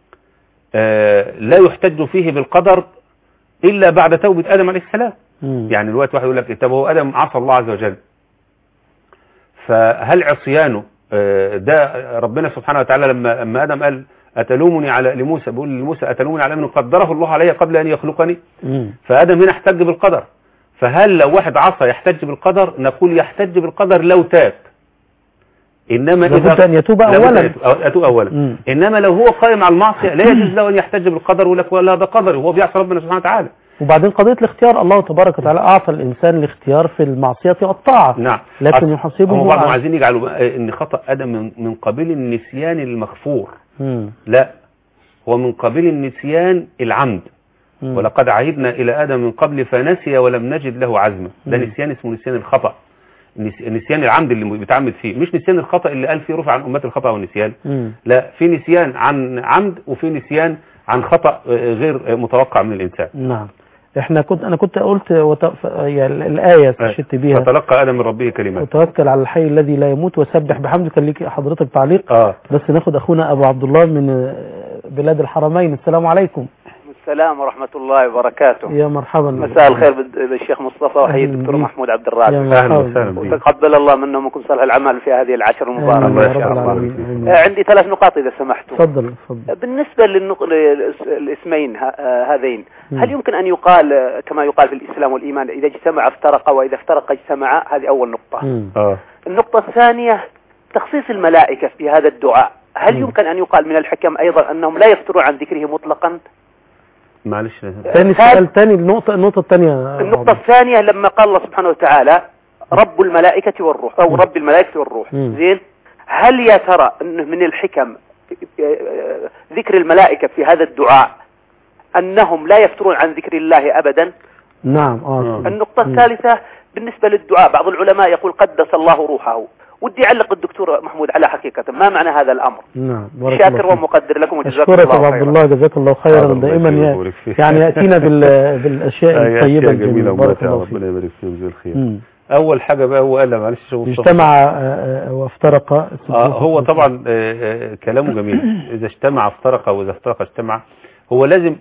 C: لا يحتج فيه بالقدر إلا بعد توبة آدم عليه السلام. يعني الوقت واحد يقول لك طب هو آدم عصى الله عز وجل، فهل عصيانه ده ربنا سبحانه وتعالى لما لما آدم قال أتلومني على لموسى، بيقول لموسى أتلومني على من قدره الله علي قبل أن يخلقني؟ فآدم هنا احتج بالقدر. فهل لو واحد عصى يحتج بالقدر؟ نقول يحتج بالقدر لو تاب، إنما
B: إذا أن يتوب أولا
C: يتوب أولا مم. إنما لو هو قائم على المعصية لا يجوز له أن يحتج بالقدر ولا ولا ده قدر وهو بيعصي ربنا سبحانه وتعالى.
B: وبعدين قضية الاختيار الله تبارك وتعالى أعطى الإنسان الاختيار في المعصية والطاعة.
C: نعم.
B: لكن يحاسبه
C: هم بعضهم عايزين يجعلوا إن خطأ آدم من, من قبيل النسيان المغفور. مم. لا، هو من قبيل النسيان العمد. مم. ولقد عهدنا إلى آدم من قبل فنسي ولم نجد له عزما. ده نسيان اسمه نسيان الخطأ، نسيان العمد اللي بيتعمد فيه، مش نسيان الخطأ اللي قال فيه رفع عن أمة الخطأ والنسيان. مم. لا، في نسيان عن عمد وفي نسيان عن خطأ غير متوقع من الإنسان.
B: نعم. احنا كنت انا كنت قلت وتف... يعني الآية استشهدت بيها
C: فتلقى آدم من ربه كلمات
B: وتوكل على الحي الذي لا يموت وسبح بحمده. كان ليك حضرتك تعليق؟
C: آه.
B: بس ناخد أخونا أبو عبد الله من بلاد الحرمين. السلام عليكم.
F: السلام ورحمة الله وبركاته.
B: يا مرحبا.
F: مساء الخير بالشيخ مصطفى وحيي الدكتور محمود عبد الرازق.
C: أهلا وسهلا.
F: وتقبل الله منا ومنكم صالح العمل في هذه العشر المباركة.
C: الله
F: عندي ثلاث نقاط إذا سمحتوا.
B: تفضل تفضل.
F: بالنسبة للاسمين هذين، هل يمكن أن يقال كما يقال في الإسلام والإيمان إذا اجتمع افترق وإذا افترق اجتمع؟ هذه أول نقطة. آه. النقطة الثانية تخصيص الملائكة في هذا الدعاء، هل يمكن أن يقال من الحكم أيضا أنهم لا يفترون عن ذكره مطلقا؟
C: معلش
B: ثاني سؤال ثاني النقطة النقطة الثانية
F: النقطة الثانية لما قال الله سبحانه وتعالى رب الملائكة والروح أو رب الملائكة والروح، زين، هل يا ترى أنه من الحكم ذكر الملائكة في هذا الدعاء أنهم لا يفترون عن ذكر الله أبدا؟
B: نعم. آه.
F: النقطة الثالثة بالنسبة للدعاء، بعض العلماء يقول قدس الله روحه، ودي يعلق الدكتور محمود على حقيقة ما معنى هذا الأمر؟
B: نعم.
F: شاكر ومقدر لكم وجزاكم الله خيرا.
B: عبد الله جزاك الله خيرا. دائما يعني يأتينا بالأشياء الطيبة
C: الجميلة. بارك الله فيك. ربنا يبارك فيك ويجزيه الخير. أول حاجة بقى هو قال معلش
B: اجتمع وافترق.
C: آه هو طبعا آه كلامه جميل. إذا اجتمع افترق وإذا افترق اجتمع. هو لازم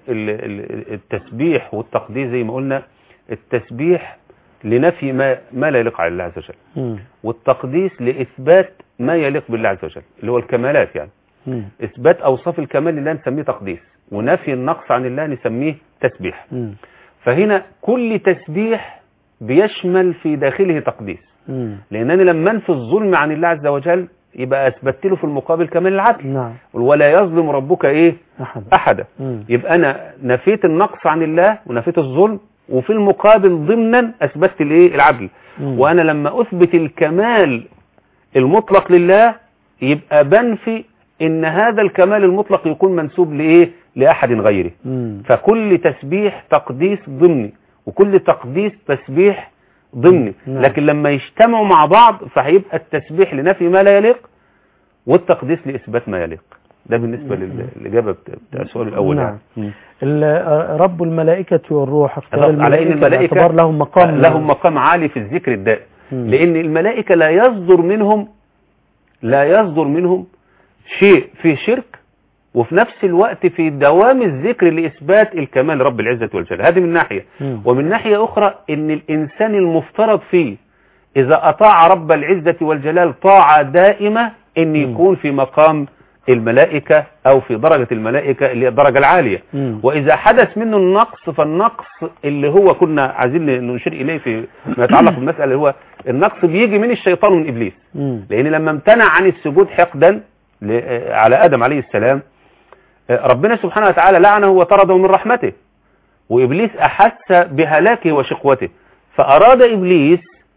C: التسبيح والتقديس زي ما قلنا، التسبيح لنفي ما ما لا يليق على الله عز وجل، م. والتقديس لإثبات ما يليق بالله عز وجل اللي هو الكمالات. يعني م. إثبات أوصاف الكمال لله نسميه تقديس، ونفي النقص عن الله نسميه تسبيح. م. فهنا كل تسبيح بيشمل في داخله تقديس، م. لأنني لما انفي الظلم عن الله عز وجل يبقى أثبت له في المقابل كمال العدل.
B: نعم.
C: ولا يظلم ربك إيه
B: أحد.
C: أحدا. يبقى أنا نفيت النقص عن الله ونفيت الظلم، وفي المقابل ضمنا أثبتت الايه العدل. مم. وأنا لما أثبت الكمال المطلق لله يبقى بنفي إن هذا الكمال المطلق يكون منسوب لإيه لأحد غيره. مم. فكل تسبيح تقديس ضمني وكل تقديس تسبيح ضمني. مم. لكن لما يجتمعوا مع بعض فهيبقى التسبيح لنفي ما لا يليق والتقديس لإثبات ما يليق. ده بالنسبة للإجابة بتاع السؤال الأول.
B: نعم. يعني رب الملائكة والروح
C: اختيار الملائكة, الملائكة
B: لهم مقام
C: لهم مقام عالي في الذكر الدائم، لأن الملائكة لا يصدر منهم لا يصدر منهم شيء في شرك، وفي نفس الوقت في دوام الذكر لإثبات الكمال رب العزة والجلال. هذه من ناحية. م. ومن ناحية أخرى إن الإنسان المفترض فيه إذا أطاع رب العزة والجلال طاعة دائمة إن يكون في مقام الملائكة أو في درجة الملائكة اللي هي الدرجة العالية. مم. وإذا حدث منه النقص فالنقص اللي هو كنا عايزين نشير إليه في ما يتعلق بالمسألة اللي هو النقص بيجي من الشيطان ومن إبليس. مم. لأن لما امتنع عن السجود حقدا على آدم عليه السلام ربنا سبحانه وتعالى لعنه وطرده من رحمته، وإبليس أحس بهلاكه وشقوته فأراد إبليس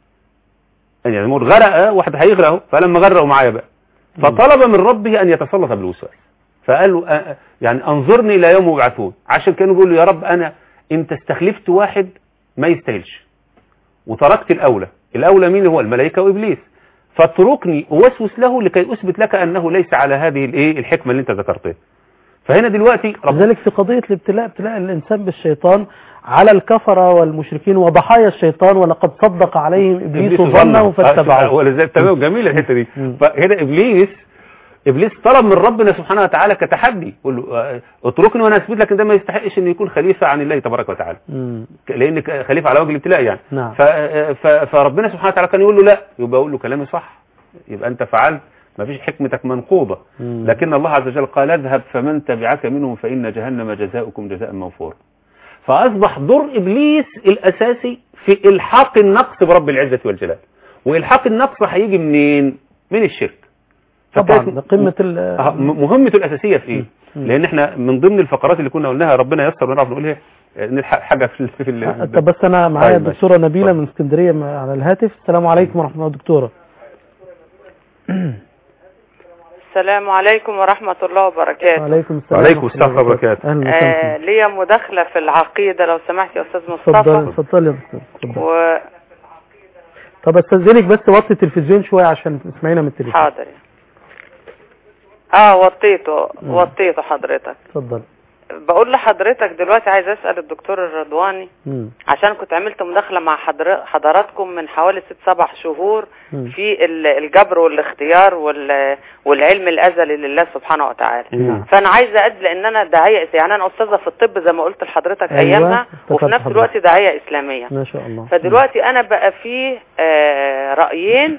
C: يعني يقول غرق واحد هيغرقه، فلما غرقه معايا بقى فطلب من ربه أن يتسلط بالوسواس، فقال له يعني أنظرني إلى يوم يبعثون. عشان كانوا يقولوا يا رب أنا أنت استخلفت واحد ما يستاهلش وتركت الأولى. الأولى مين؟ هو الملائكة وإبليس. فاتركني اوسوس له لكي اثبت لك انه ليس على هذه الايه الحكمه اللي انت ذكرتها. فهنا دلوقتي
B: لذلك في قضيه الابتلاء ابتلاء الانسان بالشيطان على الكفره والمشركين وضحايا الشيطان ولقد صدق عليهم ابليس ظنه فاتبعوه.
C: ولذلك تمام جميل الحته دي. فهنا ابليس ابليس طلب من ربنا سبحانه وتعالى كتحدي، قول له اتركني وانا اثبت لك ان ده ما يستحقش انه يكون خليفه عن الله تبارك وتعالى، لان خليفه على وجه الابتلاء يعني.
B: نعم.
C: فربنا سبحانه وتعالى كان يقول له لا، يبقى اقول له كلامي صح، يبقى انت فعلت، ما فيش حكمتك منقوضه. لكن الله عز وجل قال اذهب فمن تبعك منهم فان جهنم جزاؤكم جزاء موفورا. فاصبح دور ابليس الاساسي في الحاق النقص برب العزه والجلال. والحاق النقص هيجي منين؟ من الشرك.
B: طبعا قمه
C: مهمته الاساسيه في ايه؟ لان احنا من ضمن الفقرات اللي كنا قلناها ربنا ييسر ونعرف نقولها نلحق حاجه في في ال
B: طب بس انا معايا الدكتوره نبيله من اسكندريه على الهاتف. السلام عليكم ورحمه الله دكتوره.
G: السلام عليكم ورحمه الله وبركاته.
B: وعليكم السلام
C: وعليكم السلام وبركاته.
G: آه ليا مداخله في العقيده لو سمحت يا استاذ مصطفى.
B: اتفضل اتفضل يا دكتور.
G: و...
B: طب استاذنك بس وطي التلفزيون شويه عشان تسمعينا من التلفزيون.
G: حاضر. اه وطيته وطيته حضرتك.
B: اتفضل.
G: بقول لحضرتك دلوقتي عايز اسال الدكتور الرضواني
B: مم.
G: عشان كنت عملت مداخله مع حضر... حضراتكم من حوالي ست سبع شهور مم. في الجبر والاختيار وال... والعلم الازلي لله سبحانه وتعالى. مم. فانا عايزه ادل ان انا داعيه، يعني انا استاذه في الطب زي ما قلت لحضرتك أيوة. ايامها، وفي نفس الوقت داعيه اسلاميه
B: ما شاء الله.
G: فدلوقتي انا بقى في آه رايين،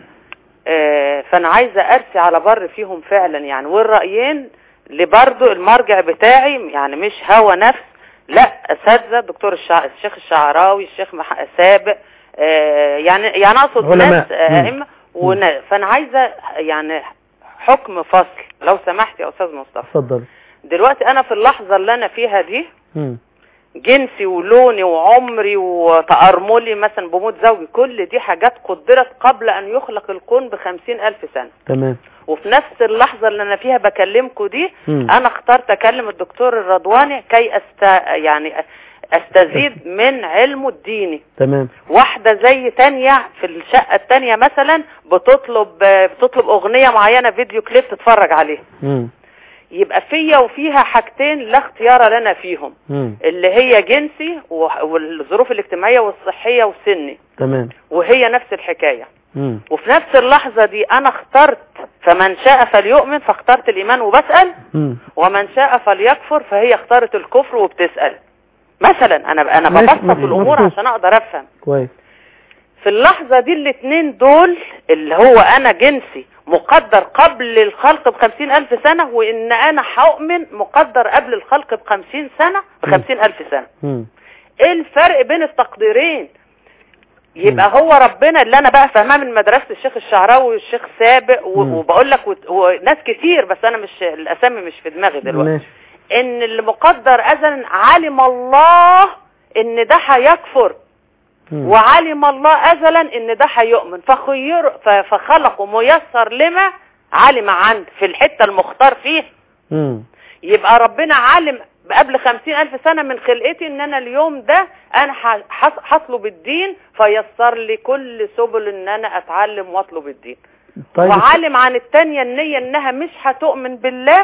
G: آه فانا عايزه ارسي على بر فيهم فعلا يعني، والرايين اللي برضو المرجع بتاعي يعني مش هوى نفس، لا اساتذه دكتور الشع... الشيخ الشعراوي، الشيخ مح... سابق، آه يعني يعني اقصد ناس ائمه ون... فانا عايزه يعني حكم فصل لو سمحت يا استاذ مصطفى.
B: اتفضل.
G: دلوقتي انا في اللحظه اللي انا فيها دي
B: م.
G: جنسي ولوني وعمري وتأرملي مثلا بموت زوجي، كل دي حاجات قدرت قبل ان يخلق الكون بخمسين الف سنه.
B: تمام.
G: وفي نفس اللحظة اللي انا فيها بكلمكم دي م. انا اخترت اكلم الدكتور الرضواني كي أست... يعني استزيد من علمه الديني.
B: تمام.
G: واحدة زي تانية في الشقة التانية مثلا بتطلب بتطلب اغنية معينة فيديو كليب تتفرج عليه.
B: م.
G: يبقى فيا وفيها حاجتين لا اختيار لنا فيهم،
B: م.
G: اللي هي جنسي والظروف الاجتماعية والصحية وسني.
B: تمام.
G: وهي نفس الحكاية.
B: م.
G: وفي نفس اللحظة دي انا اخترت فمن شاء فليؤمن، فاخترت الايمان وبسأل،
B: م.
G: ومن شاء فليكفر فهي اختارت الكفر وبتسأل مثلا. انا انا ببسط الامور عشان اقدر افهم
B: كويس.
G: في اللحظة دي الاثنين دول اللي هو انا جنسي مقدر قبل الخلق بخمسين الف سنة، وان انا هؤمن مقدر قبل الخلق بخمسين سنة بخمسين الف سنة.
B: م.
G: ايه الفرق بين التقديرين؟ يبقى هو ربنا اللي انا بقى فاهماه من مدرسة الشيخ الشعراوي والشيخ سابق وبقول لك وناس كتير، بس انا مش الاسامي مش في دماغي دلوقتي.
B: ماشي.
G: ان اللي مقدر ازلا علم الله ان ده هيكفر، وعلم الله ازلا ان ده هيؤمن، فخير فخلقه ميسر لما علم عنه في الحتة المختار فيه.
B: م.
G: يبقى ربنا علم قبل خمسين الف سنة من خلقتي ان انا اليوم ده انا هطلب الدين، فيسر لي كل سبل ان انا اتعلم واطلب الدين. طيب. وعالم عن التانية النية انها مش هتؤمن بالله،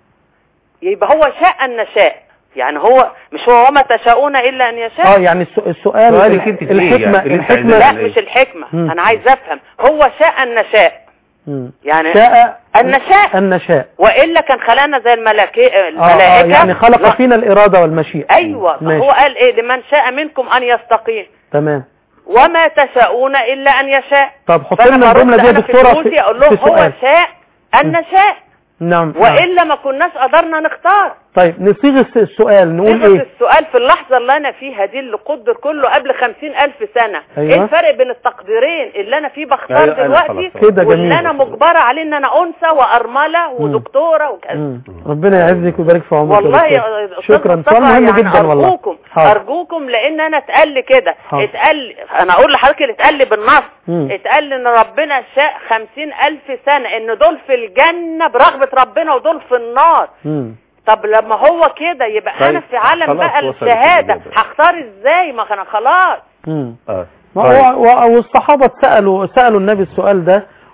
G: يبقى هو شاء ان نشاء، يعني هو مش هو وما تشاءون الا ان يشاء.
B: اه يعني السؤال الحكمة الحكمة
G: لا مش الحكمة. م. انا عايز افهم هو شاء ان نشاء، يعني
B: شاء
G: النشاء
B: النشاء
G: وإلا كان خلقنا زي الملائكة.
B: الملائكة آه يعني خلق فينا الإرادة والمشيئة.
G: أيوة. هو قال إيه؟ لمن شاء منكم أن يستقيم.
B: تمام.
G: وما تشاءون إلا أن يشاء.
B: طب حط لنا الجملة دي يا دكتورة
G: في أقول لهم هو شاء أن نشاء.
B: نعم.
G: وإلا ما كناش قدرنا نختار.
B: طيب نصيغ السؤال نقول
G: ايه؟
B: ايه
G: السؤال في اللحظة اللي انا فيها دي اللي قدر كله قبل خمسين الف سنة.
B: أيوة.
G: ايه الفرق بين التقديرين اللي انا فيه بختار أيوة دلوقتي واللي انا مجبرة عليه ان انا انثى وارملة ودكتورة وكذا؟
B: ربنا يعزك ويبارك في عمرك.
G: والله يا
B: شكرا. سؤال مهم
G: يعني
B: جدا والله.
G: ارجوكم حاضر. ارجوكم لان انا اتقال لي كده، اتقال انا اقول لحضرتك اللي اتقال لي بالنص، اتقال لي ان ربنا شاء خمسين الف سنة ان دول في الجنة برغبة ربنا ودول في النار.
B: مم.
G: طب لما هو كده يبقى طيب. انا في عالم بقى الشهادة هختار ازاي؟ ما انا خلاص.
B: امم اه والصحابة سألوا سألوا النبي السؤال ده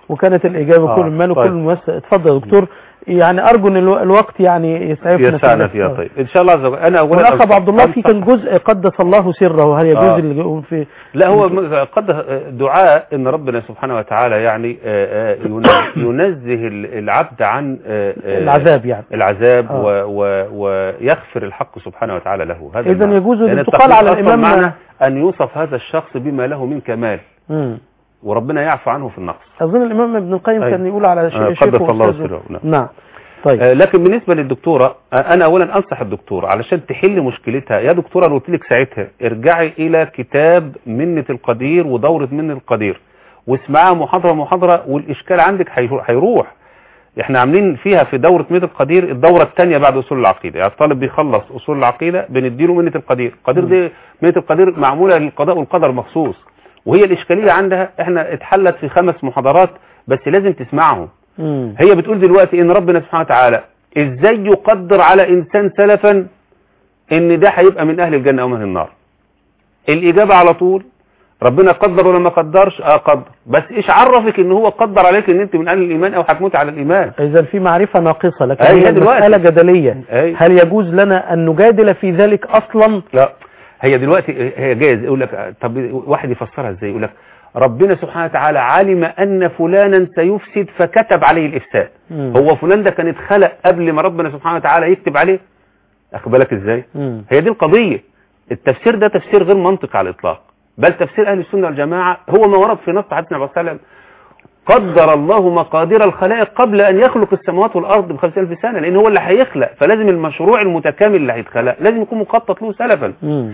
B: وكانت الإجابة
C: آه.
B: كل من وكل
C: طيب.
B: ممثل. اتفضل يا دكتور، يعني أرجو أن الو- الوقت يعني يسعفنا
C: يسعنا فيها. طيب إن شاء الله عز وجل. أنا أولا
B: والأخ أبو عبد الله في
C: أنصح-
B: كان جزء قدس الله سره، هل يجوز
C: آه.
B: اللي يقول في
C: لا هو م- قد دعاء ان ربنا سبحانه وتعالى يعني آه، آه، ينزه- ينزه ال- العبد عن آه، آه،
B: العذاب يعني.
C: العذاب
B: آه.
C: و- و- ويغفر الحق سبحانه وتعالى له. هذا
B: إذن
C: المعنى.
B: يجوز أن
C: لأن
B: تقال
C: التقدير
B: على
C: أصلاً
B: الإمام-
C: معنى أن يوصف هذا الشخص بما له من كمال
B: مم.
C: وربنا يعفو عنه في النقص.
B: أظن الإمام ابن القيم
C: أيوة.
B: كان يقول على شيء
C: آه،
B: شيخ
C: قدس الله
B: وأستاذه.
C: سره. نعم.
B: نعم طيب
C: آه، لكن بالنسبة للدكتورة آه، أنا أولا أنصح الدكتورة علشان تحل مشكلتها. يا دكتورة أنا قلت لك ساعتها ارجعي إلى كتاب منة القدير ودورة منة القدير واسمعها محاضرة محاضرة والإشكال عندك هيرو- هيروح. احنا عاملين فيها في دورة منة القدير الدورة الثانية بعد أصول العقيدة. يعني الطالب بيخلص أصول العقيدة بنديله منة القدير. القدير دي منة القدير معمولة للقضاء والقدر مخصوص، وهي الإشكالية عندها احنا اتحلت في خمس محاضرات بس لازم تسمعهم.
B: مم.
C: هي بتقول دلوقتي ان ربنا سبحانه وتعالى ازاي يقدر على انسان سلفا ان ده هيبقى من اهل الجنة او من النار. الاجابة على طول ربنا قدر ولا ما قدرش؟ اه قدر، بس ايش عرفك ان هو قدر عليك ان انت من اهل الايمان او هتموت على الايمان؟
B: إذا في معرفة ناقصة، لكن
C: أي
B: هي
C: دلوقتي.
B: مسألة جدلية.
C: أي.
B: هل يجوز لنا أن نجادل في ذلك أصلا؟
C: لا هي دلوقتي هي جايز يقول لك طب واحد يفسرها ازاي؟ يقول لك ربنا سبحانه وتعالى علم ان فلانا سيفسد فكتب عليه الافساد.
B: مم.
C: هو فلان ده كان اتخلق قبل ما ربنا سبحانه وتعالى يكتب عليه؟ اخد بالك ازاي؟
B: مم.
C: هي دي القضية. التفسير ده تفسير غير منطقي على الإطلاق، بل تفسير أهل السنة والجماعة هو ما ورد في نص حديث النبي صلى الله عليه وسلم قدر الله مقادير الخلائق قبل أن يخلق السماوات والأرض بخمسين ألف سنة، لأن هو اللي هيخلق، فلازم المشروع المتكامل اللي هيتخلق لازم يكون مخطط له سلفا
B: مم.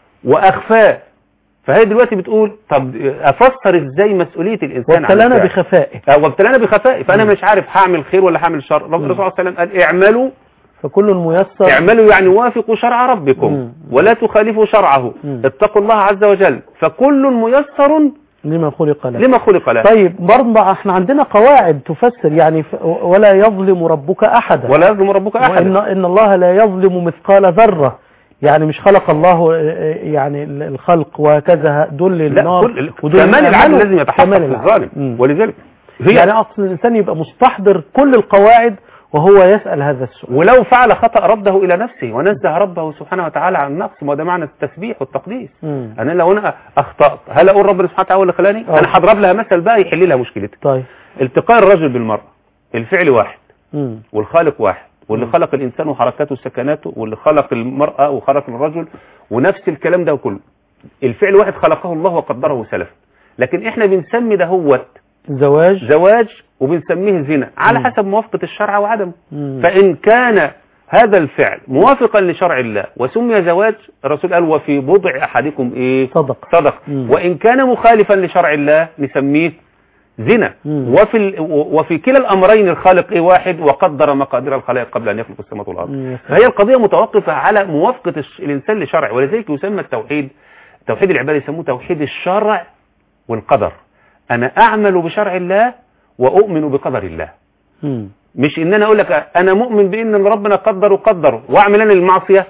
C: وأخفاه. فهي دلوقتي بتقول طب أفسر إزاي مسؤولية الإنسان عن
B: وابتلانا
C: الفعل؟
B: بخفائه،
C: آه، وابتلانا بخفائه، فأنا مش عارف هعمل خير ولا هعمل شر. الرسول صلى الله عليه وسلم قال اعملوا
B: فكل ميسر.
C: اعملوا يعني وافقوا شرع ربكم
B: مم.
C: ولا تخالفوا شرعه.
B: مم.
C: اتقوا الله عز وجل فكل ميسر
B: لما خلق له.
C: لما خلق له.
B: طيب برضه احنا عندنا قواعد تفسر يعني ف... ولا يظلم ربك أحدا،
C: ولا يظلم ربك
B: وإن
C: أحدا.
B: إن الله لا يظلم مثقال ذرة، يعني مش خلق الله يعني الخلق وكذا دول
C: لا
B: النار
C: كل
B: ودول
C: كمال العدل
B: الأمل
C: لازم يتحقق
B: كمال
C: في
B: العدل.
C: الظالم.
B: مم.
C: ولذلك هي
B: يعني أصل الإنسان يبقى مستحضر كل القواعد وهو يسأل هذا السؤال.
C: ولو فعل خطأ رده إلى نفسه ونزه ربه سبحانه وتعالى عن النقص، ما ده معنى التسبيح والتقديس.
B: مم.
C: أنا لو أنا أخطأت هل أقول ربنا سبحانه وتعالى اللي خلاني؟
B: أوه.
C: أنا هضرب لها مثل بقى يحل لها مشكلتها.
B: طيب.
C: التقاء الرجل بالمرأة الفعل واحد
B: مم.
C: والخالق واحد، واللي خلق الإنسان وحركاته وسكناته، واللي خلق المرأة وخلق الرجل، ونفس الكلام ده كله الفعل واحد خلقه الله وقدره سلفا. لكن احنا بنسمي ده هو
B: زواج
C: زواج وبنسميه زنا على
B: مم.
C: حسب موافقة الشرع وعدمه.
B: مم.
C: فإن كان هذا الفعل موافقا لشرع الله وسمي زواج، الرسول قال وفي بضع أحدكم إيه؟
B: صدق.
C: صدق.
B: مم.
C: وإن كان مخالفا لشرع الله نسميه زنا.
B: مم.
C: وفي ال... وفي كلا الأمرين الخالق إيه؟ واحد وقدر مقادير الخلائق قبل أن يخلق السماوات والأرض.
B: مم.
C: فهي القضية متوقفة على موافقة الش... الإنسان لشرع، ولذلك يسمى التوحيد توحيد العبادة يسموه توحيد الشرع والقدر. أنا أعمل بشرع الله وأؤمن بقدر الله.
B: مم.
C: مش إن أنا أقول لك أنا مؤمن بإن ربنا قدر وقدره وأعمل أنا المعصية.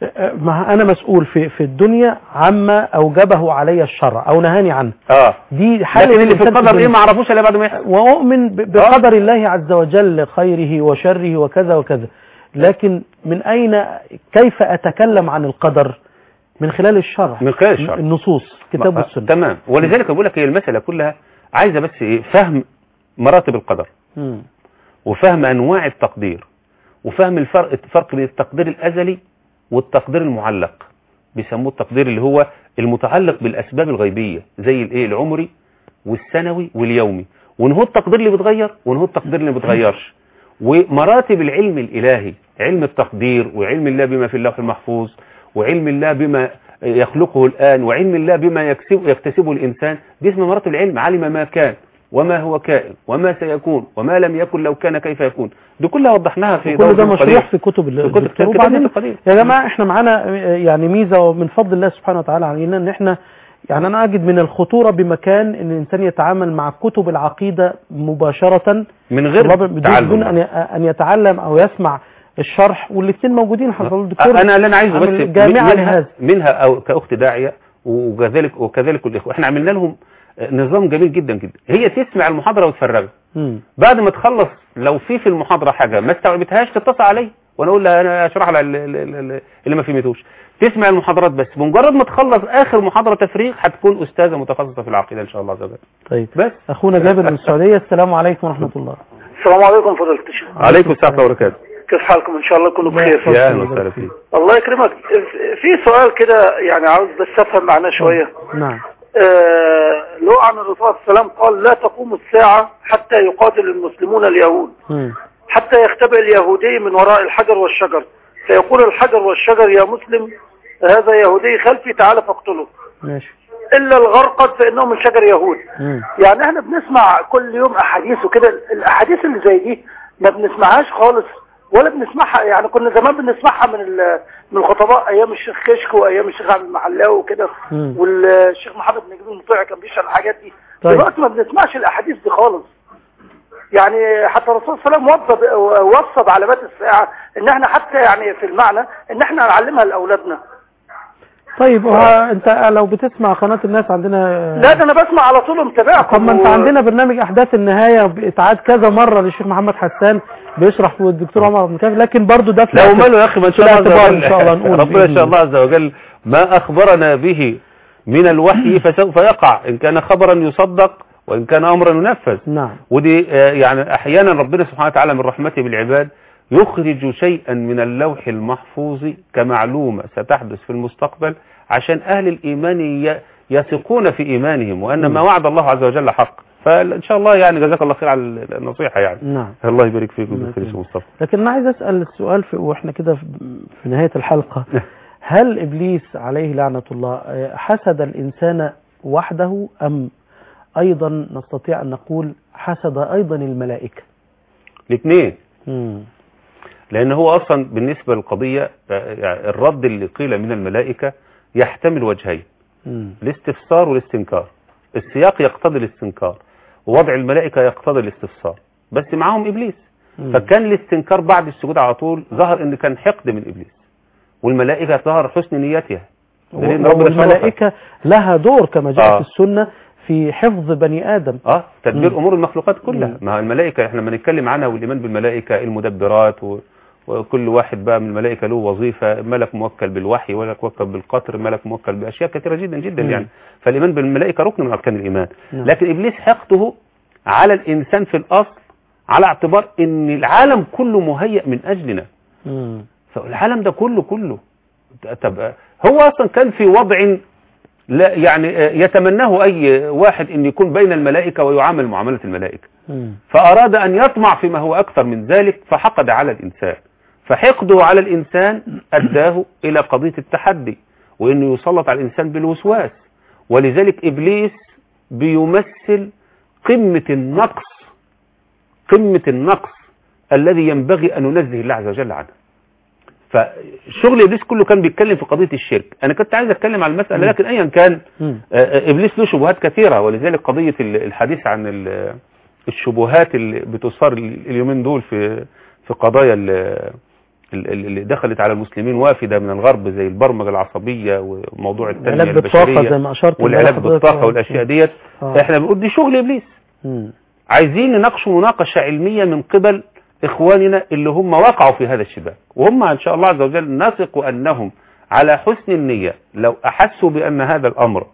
B: ما أنا مسؤول في في الدنيا عما أوجبه علي الشرع أو نهاني عنه.
C: آه.
B: دي حالة
C: لكن اللي في
B: الإنسان
C: القدر إيه
B: الدنيا.
C: ما عرفوش إلا بعد ما يحصل.
B: وأؤمن ب- بقدر الله عز وجل خيره وشره وكذا وكذا، لكن من أين كيف أتكلم عن القدر؟ من خلال الشرع،
C: من خلال الشرع.
B: النصوص كتاب
C: ما-
B: والسنة.
C: تمام. ولذلك بقول لك هي المسألة كلها عايزة بس إيه؟ فهم مراتب القدر،
B: مم.
C: وفهم أنواع التقدير، وفهم الفرق الفرق بين التقدير الأزلي والتقدير المعلق. بيسموه التقدير اللي هو المتعلق بالأسباب الغيبية زي الإيه؟ العمري والسنوي واليومي، ونهو التقدير اللي بيتغير ونهو التقدير اللي ما بيتغيرش. ومراتب العلم الإلهي، علم التقدير وعلم الله بما في اللوح المحفوظ، وعلم الله بما يخلقه الآن، وعلم الله بما يكسب يكتسبه الإنسان. دي اسمها مراتب العلم. علم ما كان وما هو كائن وما سيكون وما لم يكن لو كان كيف يكون. دي كلها وضحناها في
B: كل ده
C: دورة
B: مشروح
C: القدير.
B: في كتب
C: في كتب
B: الدكتور.
C: كتاب
B: وبعدين
C: القدير.
B: يا جماعة احنا معانا يعني ميزة ومن فضل الله سبحانه وتعالى علينا ان احنا يعني انا اجد من الخطورة بمكان ان الانسان يتعامل مع كتب العقيدة مباشرة
C: من غير
B: بدون
C: تعلم.
B: بدون ان ان يتعلم او يسمع الشرح، والاثنين موجودين حضرتك الدكتور.
C: انا اللي انا عايزه
B: عامل
C: بس
B: جامعة
C: منها,
B: لهذا.
C: منها او كاخت داعيه وكذلك وكذلك الاخوه احنا عملنا لهم نظام جميل جدا جدا. هي تسمع المحاضرة وتفرغها، بعد ما تخلص لو في في المحاضرة حاجة ما استوعبتهاش تتصل علي وانا اقول لها انا اشرح لها اللي ما فهمتوش. تسمع المحاضرات بس، بمجرد ما تخلص اخر محاضرة تفريغ هتكون استاذة متخصصة في العقيدة ان شاء الله عز وجل.
B: طيب بس اخونا جابر من السعودية، السلام عليكم ورحمة الله.
E: السلام عليكم فضيلة الشيخ.
C: عليكم السلام وبركاته.
E: كيف حالكم؟ ان شاء الله كله بخير.
C: يا اهلا وسهلا فيك.
E: الله يكرمك. في سؤال كده يعني عاوز بس افهم معناه شويه.
B: نعم.
E: آه لو عن الرسول صلى الله عليه وسلم قال لا تقوم الساعه حتى يقاتل المسلمون اليهود، م. حتى يختبئ اليهودي من وراء الحجر والشجر فيقول الحجر والشجر يا مسلم هذا يهودي خلفي تعال فاقتله. ماشي. الا الغرقد فانه من شجر يهود. م. يعني احنا بنسمع كل يوم احاديث وكده، الاحاديث اللي زي دي ما بنسمعهاش خالص ولا بنسمعها. يعني كنا زمان بنسمعها من من الخطباء ايام الشيخ كشك وايام الشيخ عبد المحلاوي وكده، والشيخ محمد نجيب المطيع كان بيشرح الحاجات دي. طيب. دلوقتي ما بنسمعش الاحاديث دي خالص. يعني حتى الرسول صلى الله عليه وسلم وصى بعلامات الساعه ان احنا حتى يعني في المعنى ان احنا نعلمها لاولادنا.
B: طيب انت لو بتسمع قناة الناس عندنا؟
E: لا ده انا بسمع على طول ومتابعكم.
B: طب ما انت و... عندنا برنامج احداث النهاية اتعاد كذا مرة للشيخ محمد حسان بيشرح والدكتور عمر بن كامل، لكن برضه ده
C: لو ماله يا اخي ما ان شاء الله
B: ان شاء الله نقول
C: ربنا ان شاء الله عز وجل ما اخبرنا به من الوحي فسوف يقع، ان كان خبرا يصدق وان كان امرا ينفذ.
B: نعم.
C: ودي يعني احيانا ربنا سبحانه وتعالى من رحمته بالعباد يخرج شيئا من اللوح المحفوظ كمعلومة ستحدث في المستقبل عشان أهل الإيمان يثقون في إيمانهم وأن ما وعد الله عز وجل حق. فإن شاء الله يعني جزاك الله خير على النصيحة يعني.
B: نعم.
C: الله يبارك فيك ويبارك فيك مصطفى.
B: لكن أنا عايز أسأل السؤال في وإحنا كده في نهاية الحلقة، هل إبليس عليه لعنة الله حسد الإنسان وحده أم أيضا نستطيع أن نقول حسد أيضا الملائكة؟
C: الاثنين. لأن هو أصلا بالنسبة للقضية الرد اللي قيل من الملائكة يحتمل وجهين، الاستفسار والاستنكار. السياق يقتضي الاستنكار ووضع الملائكة يقتضي الاستفسار، بس معهم إبليس. مم. فكان الاستنكار بعد السجود على طول ظهر ان كان حقد من إبليس، والملائكة ظهر حسن نيتها.
B: والملائكة لها دور كما جاء آه. في السنة في حفظ بني آدم،
C: اه تدبير مم. أمور المخلوقات كلها. مم. ما الملائكة احنا بنتكلم عنها والإيمان بالملائكة المدبرات و... وكل واحد بقى من الملائكة له وظيفة، ملك موكل بالوحي، ملك موكل بالقطر، ملك موكل بأشياء كثيرة جدا جدا. مم. يعني فالإيمان بالملائكة ركن من أركان الإيمان. مم. لكن إبليس حقده على الإنسان في الأصل على اعتبار ان العالم كله مهيأ من أجلنا. مم. فالعالم ده كله كله طب هو أصلا كان في وضع لا يعني يتمناه أي واحد أن يكون بين الملائكة ويعامل معاملة الملائكة. مم. فأراد أن يطمع فيما هو أكثر من ذلك فحقد على الإنسان، فحقده على الإنسان أداه إلى قضية التحدي وأنه يسلط على الإنسان بالوسواس. ولذلك إبليس بيمثل قمة النقص، قمة النقص الذي ينبغي أن ننزه الله عز وجل عنه. فشغل إبليس كله كان بيتكلم في قضية الشرك. أنا كنت عايز أتكلم عن المسألة لكن أيا كان إبليس له شبهات كثيرة، ولذلك قضية الحديث عن الشبهات اللي بتصار اليومين دول في في قضايا اللي دخلت على المسلمين وافدة من الغرب زي البرمجة العصبية وموضوع التنمية البشرية والعلاج بالطاقة والأشياء ديت. احنا بنقول دي شغل إبليس. م. عايزين نناقش مناقشة علمية من قبل إخواننا اللي هم وقعوا في هذا الشباك، وهم إن شاء الله عز وجل نثق أنهم على حسن النية لو أحسوا بأن هذا الأمر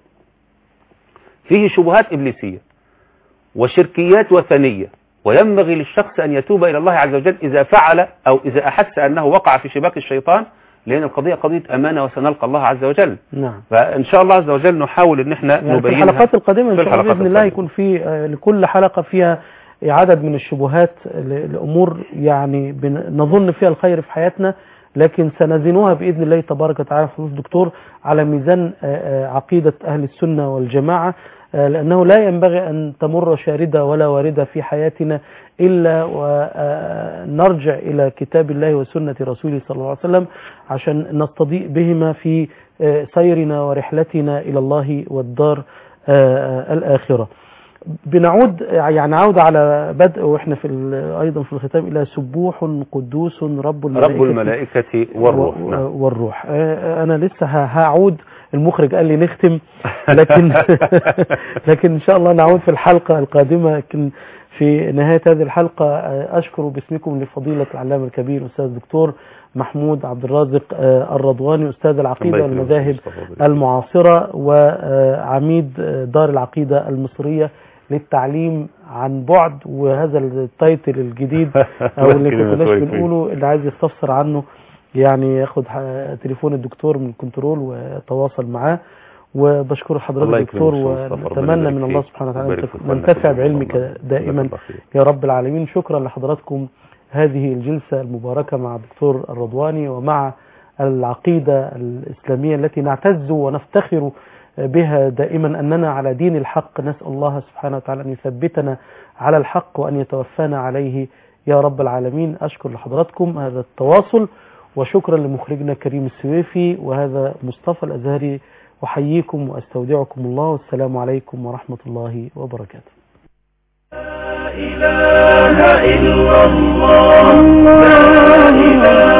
C: فيه شبهات إبليسية وشركيات وثنية وينبغي للشخص أن يتوب إلى الله عز وجل إذا فعل أو إذا أحس أنه وقع في شباك الشيطان، لأن القضية قضية أمانة وسنلقى الله عز وجل. نعم. فإن شاء الله عز وجل نحاول أن احنا يعني نبينها
B: في الحلقات القادمة إن شاء الله بإذن الله يكون في لكل حلقة فيها عدد من الشبهات لأمور يعني نظن فيها الخير في حياتنا، لكن سنزنوها بإذن الله تبارك وتعالى في الدكتور على ميزان عقيدة أهل السنة والجماعة، لأنه لا ينبغي أن تمر شاردة ولا واردة في حياتنا إلا ونرجع إلى كتاب الله وسنة رسوله صلى الله عليه وسلم عشان نستضيء بهما في سيرنا ورحلتنا إلى الله والدار الآخرة. بنعود يعني عودة على بدء وإحنا في أيضا في الختام إلى سبوح قدوس رب الملائكة,
C: رب الملائكة والروح.
B: والروح. أنا لسه هعود المخرج قال لي نختم، لكن لكن إن شاء الله نعود في الحلقة القادمة. لكن في نهاية هذه الحلقة أشكر باسمكم لفضيلة العلامة الكبير أستاذ الدكتور محمود عبد الرازق الرضواني، أستاذ العقيدة والمذاهب المعاصرة وعميد دار العقيدة المصرية للتعليم عن بعد. وهذا التايتل الجديد أو اللي كناش بنقوله، اللي عايز يستفسر عنه يعني ياخد تليفون الدكتور من الكنترول ويتواصل معاه. وبشكر حضرتك دكتور، ونتمنى من الله سبحانه وتعالى ننتفع بعلمك دائما يا رب العالمين. شكرا لحضراتكم. هذه الجلسة المباركة مع الدكتور الرضواني ومع العقيدة الإسلامية التي نعتز ونفتخر بها دائما أننا على دين الحق. نسأل الله سبحانه وتعالى أن يثبتنا على الحق وأن يتوفانا عليه يا رب العالمين. أشكر لحضراتكم هذا التواصل، وشكرا لمخرجنا كريم السويفي، وهذا مصطفى الأزهري، أحييكم وأستودعكم الله، والسلام عليكم ورحمة الله وبركاته.
A: لا إله إلا الله، لا إله